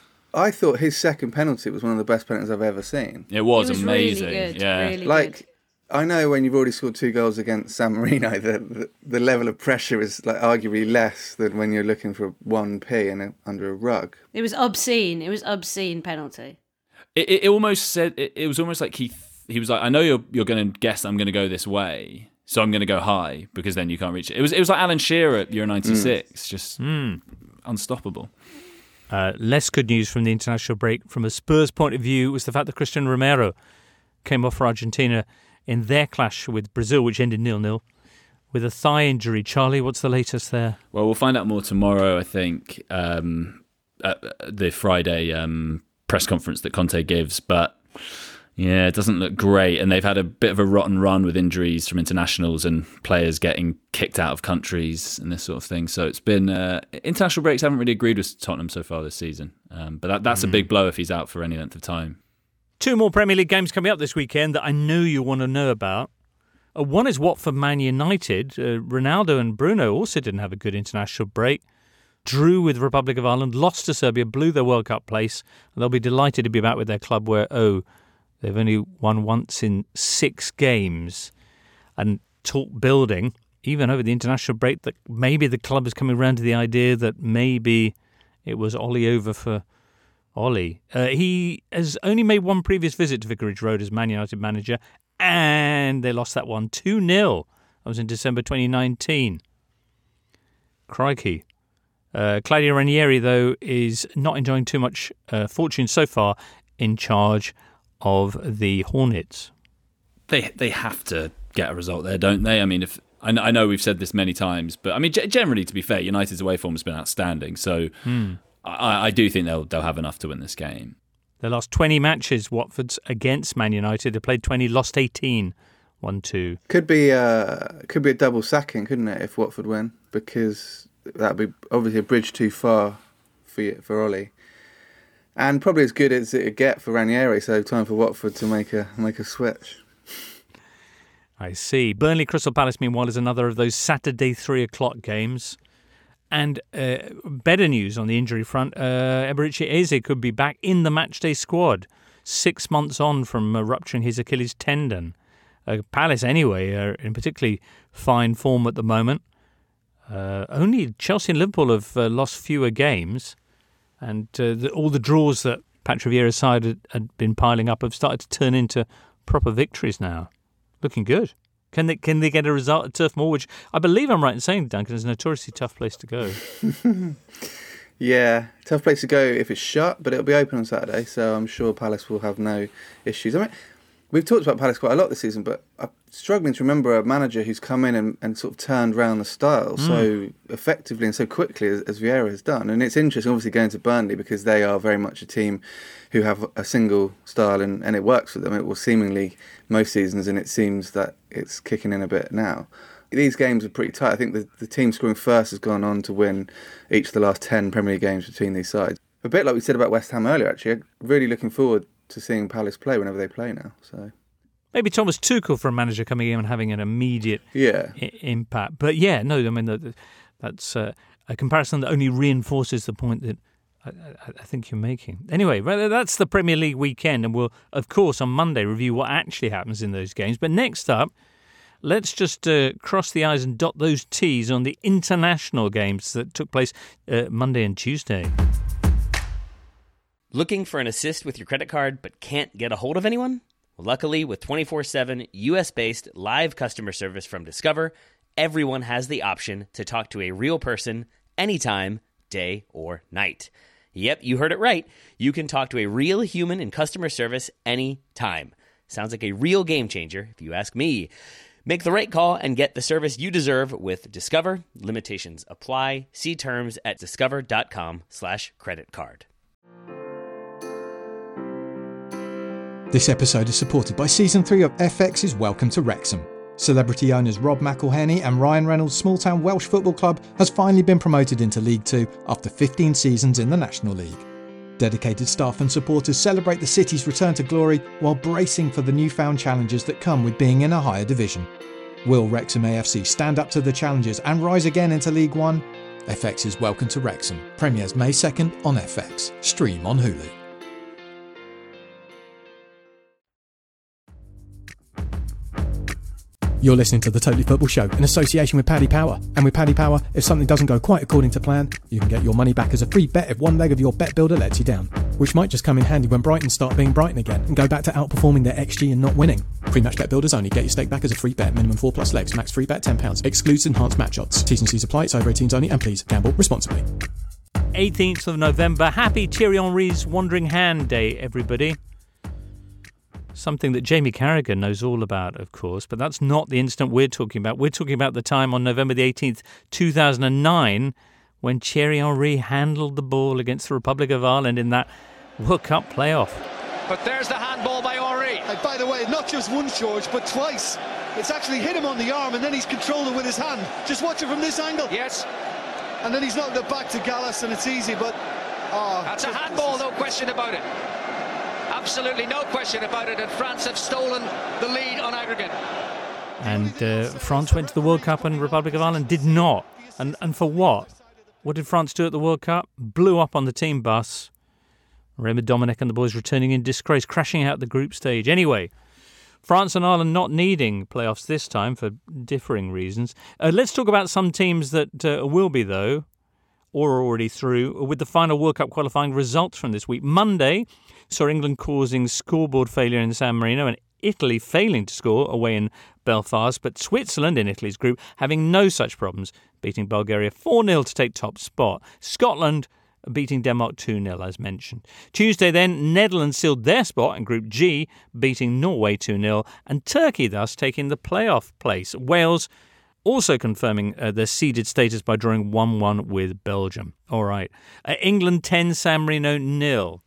I thought his second penalty was one of the best penalties I've ever seen. It was, it was Really amazing. good, yeah, really like good. I know when you've already scored two goals against San Marino, the, the the level of pressure is like arguably less than when you're looking for one p in a, under a rug. It was obscene. It was obscene penalty. It, it, it almost said it, it was almost like he he was like, I know you're you're going to guess I'm going to go this way. So I'm going to go high, because then you can't reach it. It was it was like Alan Shearer at Euro ninety-six, mm. just mm. unstoppable. Uh, less good news from the international break from a Spurs point of view was the fact that Christian Romero came off for Argentina in their clash with Brazil, which ended nil nil, with a thigh injury. Charlie, what's the latest there? Well, we'll find out more tomorrow, I think, um, at the Friday um, press conference that Conte gives, but... yeah, it doesn't look great, and they've had a bit of a rotten run with injuries from internationals and players getting kicked out of countries and this sort of thing. So it's been uh, international breaks haven't really agreed with Tottenham so far this season, um, but that, that's mm. a big blow if he's out for any length of time. Two more Premier League games coming up this weekend that I know you want to know about. Uh, one is Watford Man United. Uh, Ronaldo and Bruno also didn't have a good international break. Drew with Republic of Ireland, lost to Serbia, blew their World Cup place, and they'll be delighted to be back with their club where, oh, they've only won once in six games, and talk building, even over the international break, that maybe the club is coming around to the idea that maybe it was Ollie over for Ollie. Uh, he has only made one previous visit to Vicarage Road as Man United manager, and they lost that one two nil. That was in December twenty nineteen. Crikey. Uh, Claudio Ranieri, though, is not enjoying too much uh, fortune so far in charge of the Hornets. They they have to get a result there, don't they? I mean, if I know, I know we've said this many times, but I mean, g- generally, to be fair, United's away form has been outstanding. So hmm. I, I do think they'll they'll have enough to win this game. They lost twenty matches, Watford's, against Man United. They played twenty, lost eighteen, one two. Could be uh, could be a double sacking, couldn't it, if Watford win? Because that'd be obviously a bridge too far for for Ollie. And probably as good as it would get for Ranieri, so time for Watford to make a make a switch. I see. Burnley Crystal Palace, meanwhile, is another of those Saturday three o'clock games. And uh, better news on the injury front, uh, Eberechi Eze could be back in the matchday squad, six months on from uh, rupturing his Achilles tendon. Uh, Palace, anyway, are in particularly fine form at the moment. Uh, only Chelsea and Liverpool have uh, lost fewer games. And uh, the, all the draws that Patrick Vieira's side had, had been piling up have started to turn into proper victories now. Looking good. Can they can they get a result at Turf Moor, which I believe I'm right in saying, Duncan, is a notoriously tough place to go? Yeah, tough place to go if it's shut, but it'll be open on Saturday, so I'm sure Palace will have no issues. I mean, we've talked about Palace quite a lot this season, but I'm struggling to remember a manager who's come in and, and sort of turned around the style mm. so effectively and so quickly as, as Vieira has done. And it's interesting, obviously, going to Burnley because they are very much a team who have a single style and, and it works for them. It will seemingly most seasons, and it seems that it's kicking in a bit now. These games are pretty tight. I think the, the team scoring first has gone on to win each of the last ten Premier League games between these sides. A bit like we said about West Ham earlier, actually. I'm really looking forward to seeing Palace play whenever they play now. So maybe Thomas Tuchel for a manager coming in and having an immediate yeah. I- impact. But yeah, no, I mean, the, the, that's uh, a comparison that only reinforces the point that I, I, I think you're making. Anyway, that's the Premier League weekend, and we'll, of course, on Monday review what actually happens in those games. But next up, let's just uh, cross the I's and dot those T's on the international games that took place uh, Monday and Tuesday. Looking for an assist with your credit card but can't get a hold of anyone? Well, luckily, with twenty-four seven U S-based live customer service from Discover, everyone has the option to talk to a real person anytime, day or night. Yep, you heard it right. You can talk to a real human in customer service anytime. Sounds like a real game changer, if you ask me. Make the right call and get the service you deserve with Discover. Limitations apply. See terms at discover.com slash credit card. This episode is supported by Season three of F X's Welcome to Wrexham. Celebrity owners Rob McElhenney and Ryan Reynolds' small-town Welsh football club has finally been promoted into League Two after fifteen seasons in the National League. Dedicated staff and supporters celebrate the city's return to glory while bracing for the newfound challenges that come with being in a higher division. Will Wrexham A F C stand up to the challenges and rise again into League One? F X's Welcome to Wrexham premieres May second on F X. Stream on Hulu. You're listening to The Totally Football Show in association with Paddy Power. And with Paddy Power, if something doesn't go quite according to plan, you can get your money back as a free bet if one leg of your bet builder lets you down. Which might just come in handy when Brighton start being Brighton again and go back to outperforming their X G and not winning. Pre-match bet builders only. Get your stake back as a free bet. Minimum four plus legs. Max free bet ten pounds. Excludes enhanced match odds. T's and C's apply. It's over eighteens only. And please, gamble responsibly. eighteenth of November. Happy Thierry Henry's Wandering Hand Day, everybody. Something that Jamie Carragher knows all about, of course, but that's not the incident we're talking about. We're talking about the time on November the eighteenth, two thousand nine, when Thierry Henry handled the ball against the Republic of Ireland in that World Cup playoff. But there's the handball by Henry. And by the way, not just once, George, but twice. It's actually hit him on the arm and then he's controlled it with his hand. Just watch it from this angle. Yes. And then he's knocked it back to Gallas and it's easy, but... Oh, that's a handball, no question about it. Absolutely no question about it, and France have stolen the lead on aggregate. And uh, France went to the World Cup and Republic of Ireland did not. And and for what? What did France do at the World Cup? Blew up on the team bus. Raymond Dominic and the boys returning in disgrace, crashing out the group stage. Anyway, France and Ireland not needing playoffs this time for differing reasons. Uh, let's talk about some teams that uh, will be, though, or are already through, with the final World Cup qualifying results from this week. Monday saw England causing scoreboard failure in San Marino and Italy failing to score away in Belfast, but Switzerland in Italy's group having no such problems, beating Bulgaria four nil to take top spot. Scotland beating Denmark two nil, as mentioned. Tuesday then, Netherlands sealed their spot in Group G, beating Norway two nil, and Turkey thus taking the playoff place. Wales also confirming uh, their seeded status by drawing one one with Belgium. All right. Uh, England ten, San Marino nil.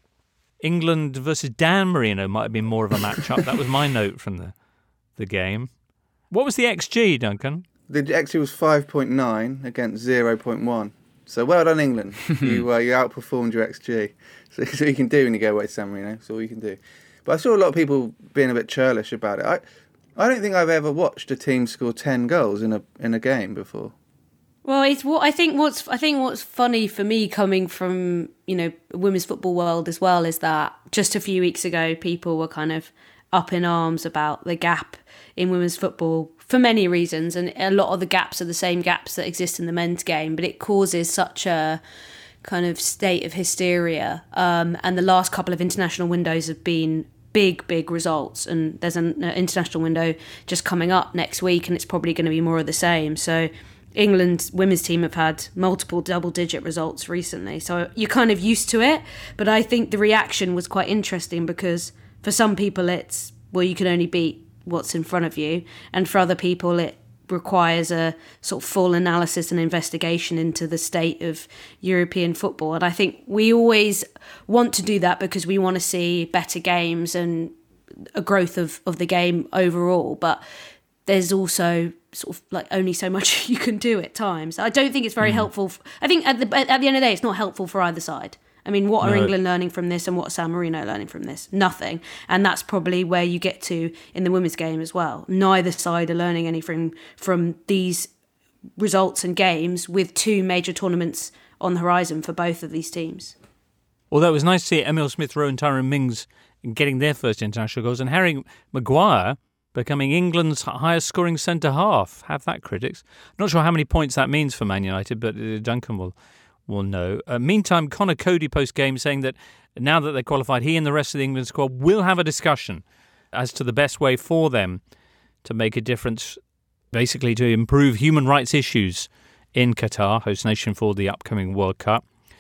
England versus Dan Marino might have been more of a match-up. That was my note from the the game. What was the X G, Duncan? The X G was five point nine against zero point one. So well done, England. you uh, you outperformed your X G. So that's what you can do when you go away to San Marino. That's all you can do. But I saw a lot of people being a bit churlish about it. I I don't think I've ever watched a team score ten goals in a in a game before. Well, it's what I think. What's I think what's funny for me, coming from you know women's football world as well, is that just a few weeks ago, people were kind of up in arms about the gap in women's football for many reasons, and a lot of the gaps are the same gaps that exist in the men's game. But it causes such a kind of state of hysteria, um, and the last couple of international windows have been big, big results. And there's an international window just coming up next week, and it's probably going to be more of the same. So England's women's team have had multiple double-digit results recently, so you're kind of used to it. But I think the reaction was quite interesting because for some people it's, well, you can only beat what's in front of you, and for other people it requires a sort of full analysis and investigation into the state of European football. And I think we always want to do that because we want to see better games and a growth of, of the game overall. But there's also sort of like only so much you can do at times. I don't think it's very mm. helpful. I think at the at the end of the day, it's not helpful for either side. I mean, what are no. England learning from this and what are San Marino learning from this? Nothing. And that's probably where you get to in the women's game as well. Neither side are learning anything from these results and games, with two major tournaments on the horizon for both of these teams. Although it was nice to see Emile Smith-Rowe and Tyrone Mings getting their first international goals, and Harry Maguire becoming England's highest scoring centre-half. Have that, critics. Not sure how many points that means for Man United, but Duncan will... will know. Uh, meantime, Connor Cody post-game saying that now that they're qualified, he and the rest of the England squad will have a discussion as to the best way for them to make a difference, basically to improve human rights issues in Qatar, host nation for the upcoming World Cup.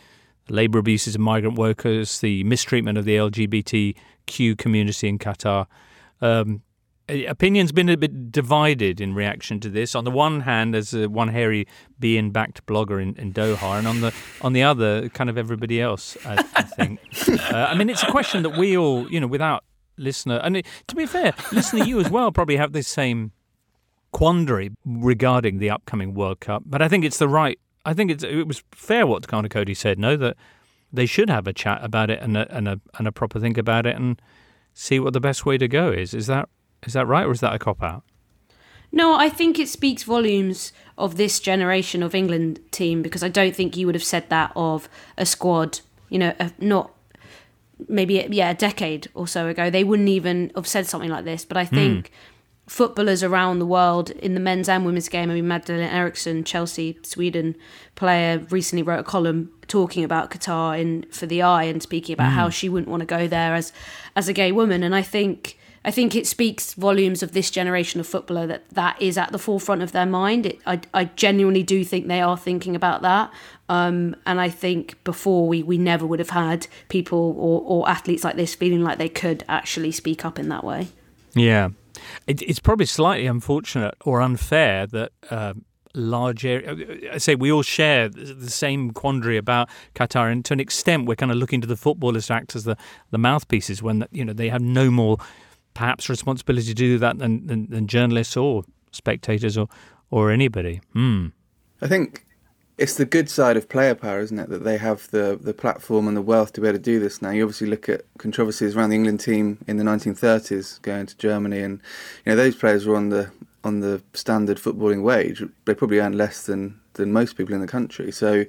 labour abuses of migrant workers, the mistreatment of the L G B T Q community in Qatar. Um, opinion's been a bit divided in reaction to this. On the one hand, there's a one hairy being-backed blogger in, in Doha, and on the on the other, kind of everybody else, I, I think. uh, I mean, it's a question that we all, you know, without listener, and it, to be fair, listener, you as well probably have this same quandary regarding the upcoming World Cup. But I think it's the right. I think it's it was fair what Conor Cody said. No, that they should have a chat about it and a, and a and a proper think about it and see what the best way to go is. Is that is that right, or is that a cop out? No, I think it speaks volumes of this generation of England team, because I don't think you would have said that of a squad, you know, a, not maybe yeah a decade or so ago. They wouldn't even have said something like this. But I think. Mm. Footballers around the world in the men's and women's game. I mean, Magdalena Eriksson, Chelsea, Sweden player, recently wrote a column talking about Qatar in for the Eye and speaking about mm. how she wouldn't want to go there as as a gay woman. And I think I think it speaks volumes of this generation of footballer that that is at the forefront of their mind. It, I I genuinely do think they are thinking about that. Um, and I think before we, we never would have had people or, or athletes like this feeling like they could actually speak up in that way. Yeah. It, it's probably slightly unfortunate or unfair that uh, large area. I say we all share the same quandary about Qatar, and to an extent, we're kind of looking to the footballers to act as the, the mouthpieces when you know they have no more, perhaps, responsibility to do that than than, than journalists or spectators or or anybody. Hmm. I think it's the good side of player power, isn't it? That they have the, the platform and the wealth to be able to do this now. You obviously look at controversies around the England team in the nineteen thirties going to Germany, and you know those players were on the on the standard footballing wage. They probably earned less than, than most people in the country. So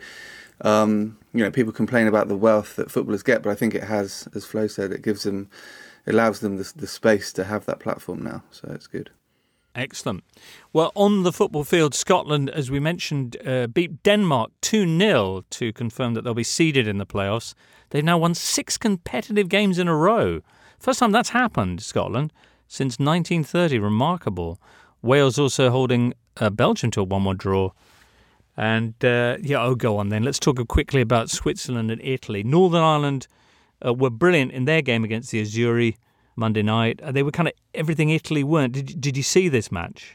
um, you know people complain about the wealth that footballers get, but I think it has, as Flo said, it gives them, it allows them the, the space to have that platform now. So it's good. Excellent. Well, on the football field, Scotland, as we mentioned, uh, beat Denmark two nil to confirm that they'll be seeded in the playoffs. They've now won six competitive games in a row. First time that's happened, Scotland, since nineteen thirty. Remarkable. Wales also holding uh, Belgium to a one one draw. And, uh, yeah, oh, go on then. Let's talk quickly about Switzerland and Italy. Northern Ireland uh, were brilliant in their game against the Azzurri Monday night. They were kind of everything Italy weren't. Did did you see this match?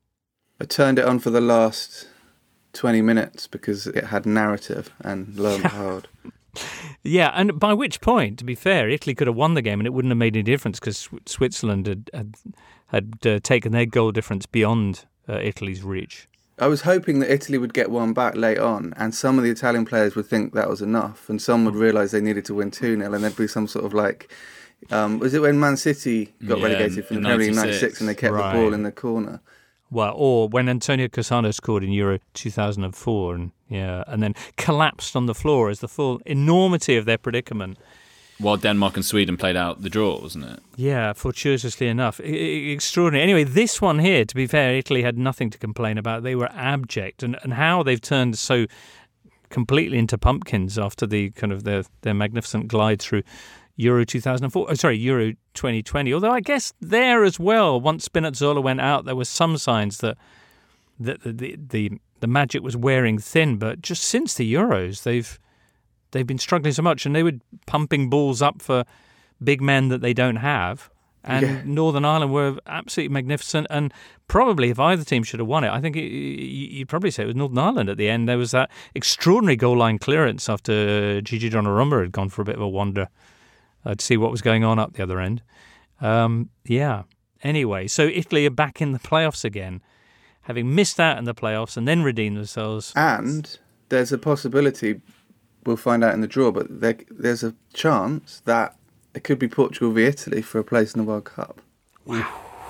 I turned it on for the last twenty minutes because it had narrative, and lo and behold. Yeah, and by which point, to be fair, Italy could have won the game and it wouldn't have made any difference because Switzerland had had, had uh, taken their goal difference beyond uh, Italy's reach. I was hoping that Italy would get one back late on, and some of the Italian players would think that was enough, and some would realise they needed to win two nil, and there'd be some sort of like... Um, was it when Man City got yeah, relegated from the Premier League in ninety-six and they kept right. the ball in the corner? Well, or when Antonio Cassano scored in Euro two thousand four and yeah, and then collapsed on the floor as the full enormity of their predicament. While Denmark and Sweden played out the draw, wasn't it? Yeah, fortuitously enough. I- I- extraordinary. Anyway, this one here, to be fair, Italy had nothing to complain about. They were abject, and, and how they've turned so completely into pumpkins after the kind of their, their magnificent glide through Euro two thousand four, oh, sorry, Euro twenty twenty. Although I guess there as well, once Spinazzola went out, there were some signs that that the, the the the magic was wearing thin. But just since the Euros, they've they've been struggling so much, and they were pumping balls up for big men that they don't have. And yeah. Northern Ireland were absolutely magnificent, and probably if either team should have won it, I think it, you'd probably say it was Northern Ireland at the end. There was that extraordinary goal line clearance after Gigi Donnarumma had gone for a bit of a wander. Uh, to see what was going on up the other end. Um, yeah. Anyway, so Italy are back in the playoffs again, having missed out in the playoffs and then redeemed themselves. And there's a possibility, we'll find out in the draw, but there, there's a chance that it could be Portugal v Italy for a place in the World Cup. Wow.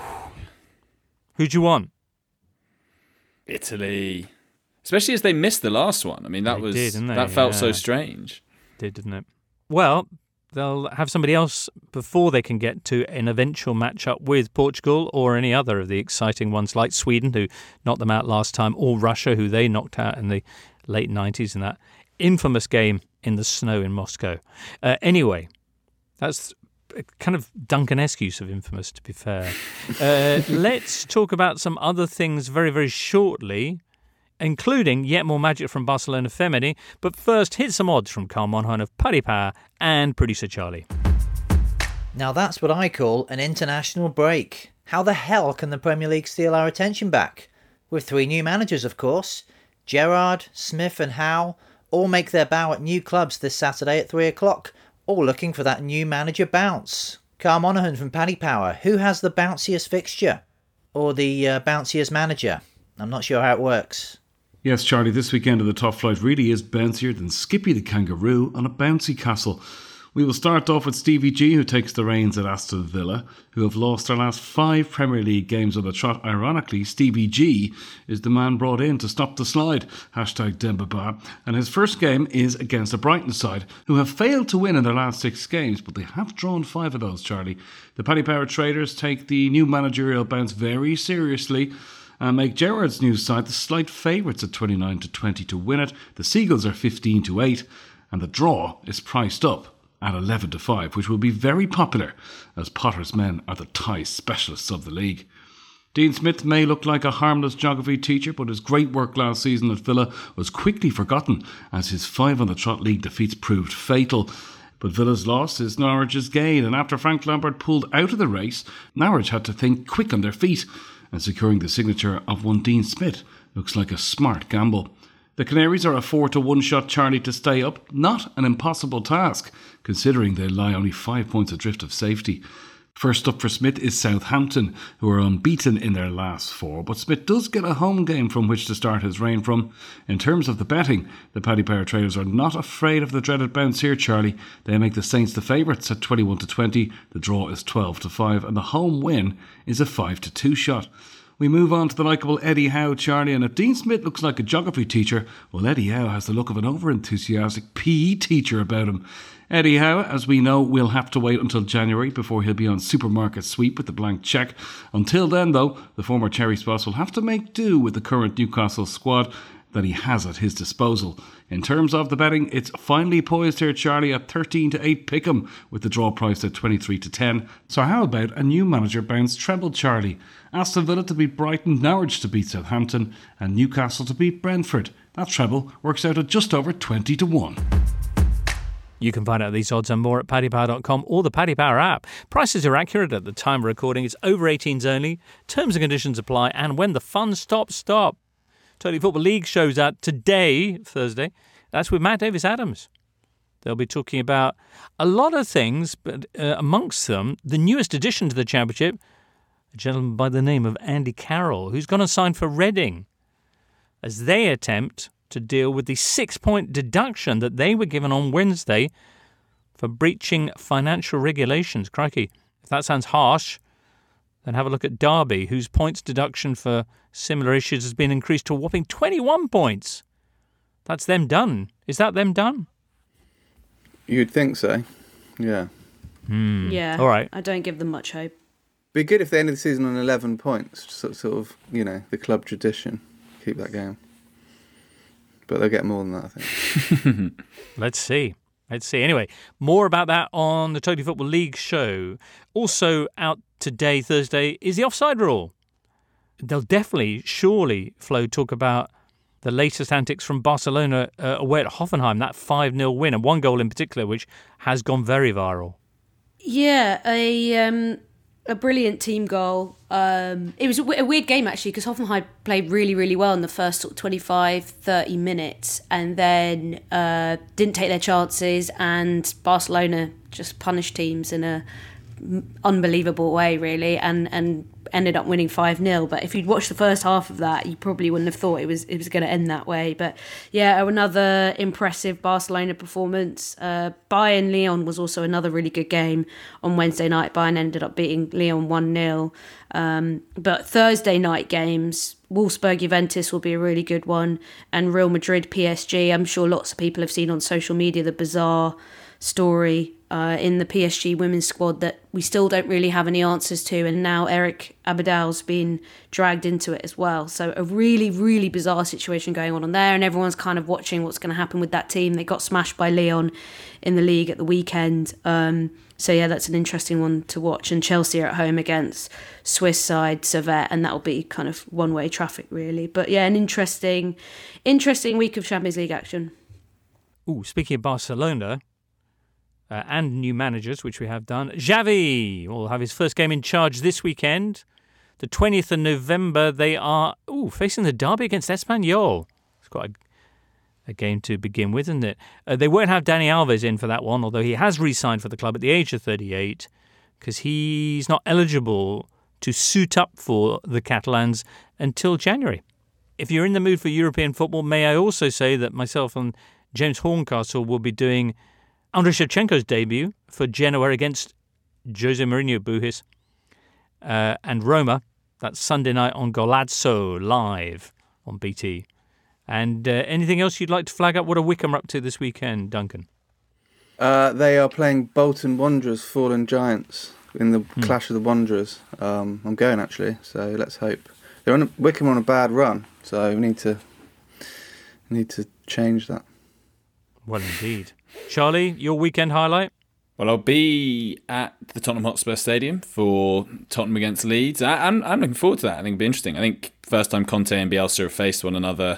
Who do you want? Italy. Especially as they missed the last one. I mean, that they was did, didn't they? that felt yeah. so strange. Did, didn't it? Well, they'll have somebody else before they can get to an eventual match-up with Portugal or any other of the exciting ones like Sweden, who knocked them out last time, or Russia, who they knocked out in the late nineties in that infamous game in the snow in Moscow. Uh, anyway, that's a kind of Duncan-esque use of infamous, to be fair. Uh, let's talk about some other things very, very shortly including yet more magic from Barcelona Femení. But first, hit some odds from Carl Monaghan of Paddy Power and producer Charlie. Now that's what I call an international break. How the hell can the Premier League steal our attention back? With three new managers, of course. Gerrard, Smith and Howe all make their bow at new clubs this Saturday at three o'clock, all looking for that new manager bounce. Carl Monaghan from Paddy Power, who has the bounciest fixture? Or the uh, bounciest manager? I'm not sure how it works. Yes, Charlie, this weekend of the top flight really is bouncier than Skippy the Kangaroo on a bouncy castle. We will start off with Stevie G, who takes the reins at Aston Villa, who have lost their last five Premier League games on the trot. Ironically, Stevie G is the man brought in to stop the slide, hashtag Dembaba, and his first game is against a Brighton side, who have failed to win in their last six games, but they have drawn five of those, Charlie. The Paddy Power traders take the new managerial bounce very seriously, and make Gerrard's new side the slight favourites at twenty-nine to twenty to win it. The Seagulls are fifteen to eight, and the draw is priced up at eleven to five, which will be very popular, as Potter's men are the tie specialists of the league. Dean Smith may look like a harmless geography teacher, but his great work last season at Villa was quickly forgotten, as his five on the trot league defeats proved fatal. But Villa's loss is Norwich's gain, and after Frank Lampard pulled out of the race, Norwich had to think quick on their feet, and securing the signature of one Dean Smith looks like a smart gamble. The Canaries are a four to one shot, Charlie, to stay up. Not an impossible task, considering they lie only five points adrift of safety. First up for Smith is Southampton, who are unbeaten in their last four, but Smith does get a home game from which to start his reign from. In terms of the betting, the Paddy Power traders are not afraid of the dreaded bounce here, Charlie. They make the Saints the favourites at twenty-one to twenty, the draw is twelve to five, and the home win is a five to two shot. We move on to the likeable Eddie Howe, Charlie, and if Dean Smith looks like a geography teacher, well, Eddie Howe has the look of an over-enthusiastic P E teacher about him. Eddie Howe, as we know, will have to wait until January before he'll be on supermarket sweep with the blank cheque. Until then, though, the former Cherry Sposs will have to make do with the current Newcastle squad that he has at his disposal. In terms of the betting, it's finally poised here, Charlie, at thirteen to eight pick'em, with the draw price at twenty-three to ten. So how about a new manager bounce treble, Charlie? Aston Villa to beat Brighton, Norwich to beat Southampton, and Newcastle to beat Brentford. That treble works out at just over twenty to one. You can find out these odds and more at paddy power dot com or the Paddy Power app. Prices are accurate at the time of recording. It's over eighteens only. Terms and conditions apply. And when the fun stops, stop. Totally Football League shows out today, Thursday. That's with Matt Davis-Adams. They'll be talking about a lot of things, but uh, amongst them, the newest addition to the Championship, a gentleman by the name of Andy Carroll, who's gone to sign for Reading, as they attempt to deal with the six-point deduction that they were given on Wednesday for breaching financial regulations. Crikey, if that sounds harsh, then have a look at Derby, whose points deduction for similar issues has been increased to a whopping twenty-one points. That's them done. Is that them done? You'd think so, yeah. Hmm. Yeah, all right. I don't give them much hope. Be good if they ended the season on eleven points, sort, sort of, you know, the club tradition. Keep that going. But they'll get more than that, I think. Let's see. Let's see. Anyway, more about that on the Totally Football League show. Also out today, Thursday, is the offside rule. They'll definitely, surely, Flo, talk about the latest antics from Barcelona uh, away at Hoffenheim, that five nil win, and one goal in particular, which has gone very viral. Yeah, a um, a brilliant team goal. Um, it was a, w- a weird game, actually, because Hoffenheim played really, really well in the first sort of twenty-five, thirty minutes, and then uh, didn't take their chances, and Barcelona just punished teams in a unbelievable way, really, and and ended up winning five nil. But if you'd watched the first half of that, you probably wouldn't have thought it was it was going to end that way. But yeah, another impressive Barcelona performance. Uh, Bayern Lyon was also another really good game on Wednesday night. Bayern ended up beating Lyon one nil. Um, but Thursday night games, Wolfsburg Juventus will be a really good one, and Real Madrid P S G. I'm sure lots of people have seen on social media the bizarre story uh, in the P S G women's squad that we still don't really have any answers to, and now Eric Abidal's been dragged into it as well. So a really, really bizarre situation going on on there, and everyone's kind of watching what's going to happen with that team. They got smashed by Lyon in the league at the weekend. Um, So yeah, that's an interesting one to watch. And Chelsea are at home against Swiss side Servette, and that'll be kind of one-way traffic really. But yeah, an interesting, interesting week of Champions League action. Ooh, speaking of Barcelona uh, and new managers, which we have done, Xavi will have his first game in charge this weekend. The twentieth of November, they are ooh, facing the derby against Espanyol. It's quite a, a game to begin with, isn't it? Uh, they won't have Dani Alves in for that one, although he has re-signed for the club at the age of thirty-eight, because he's not eligible to suit up for the Catalans until January. If you're in the mood for European football, may I also say that myself and James Horncastle will be doing Andrei Shevchenko's debut for Genoa against Jose Mourinho Buhis. Uh, and Roma, that's Sunday night on Golazzo live on B T. And uh, anything else you'd like to flag up? What are Wycombe up to this weekend, Duncan? Uh, they are playing Bolton Wanderers, fallen giants, in the Hmm. Clash of the Wanderers. Um, I'm going actually, so let's hope. They're on a, Wycombe are on a bad run, so we need to need to change that. Well, indeed. Charlie, your weekend highlight? Well, I'll be at the Tottenham Hotspur Stadium for Tottenham against Leeds. I, I'm I'm looking forward to that. I think it'll be interesting. I think first time Conte and Bielsa have faced one another.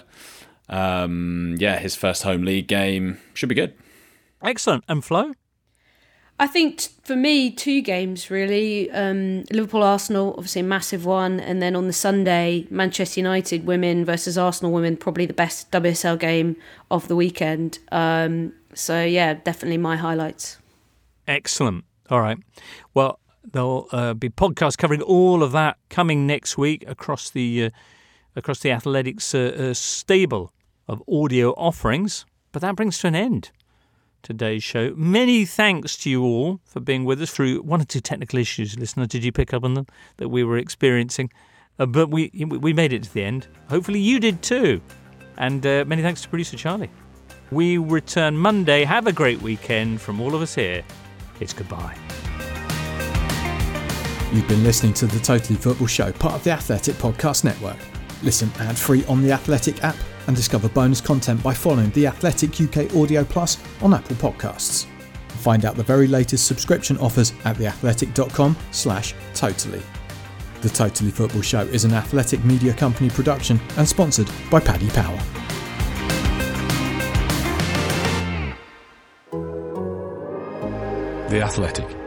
Um, yeah, his first home league game should be good. Excellent. And Flo? I think t- for me, two games really. Um, Liverpool-Arsenal, obviously a massive one. And then on the Sunday, Manchester United women versus Arsenal women, probably the best W S L game of the weekend. Um, so yeah, definitely my highlights. Excellent. All right. Well, there'll uh, be podcasts covering all of that coming next week across the uh, across the Athletics uh, uh, stable of audio offerings. But that brings to an end today's show. Many thanks to you all for being with us through one or two technical issues, listener. Did you pick up on them that we were experiencing? Uh, but we we made it to the end. Hopefully you did too. And uh, many thanks to producer Charlie. We return Monday. Have a great weekend from all of us here. It's goodbye. You've been listening to the Totally Football Show, part of the Athletic Podcast Network. Listen ad-free on the Athletic app and discover bonus content by following the Athletic U K Audio Plus on Apple Podcasts. Find out the very latest subscription offers at theathletic.com slash totally. The Totally Football Show is an Athletic Media Company production and sponsored by Paddy Power. The Athletic.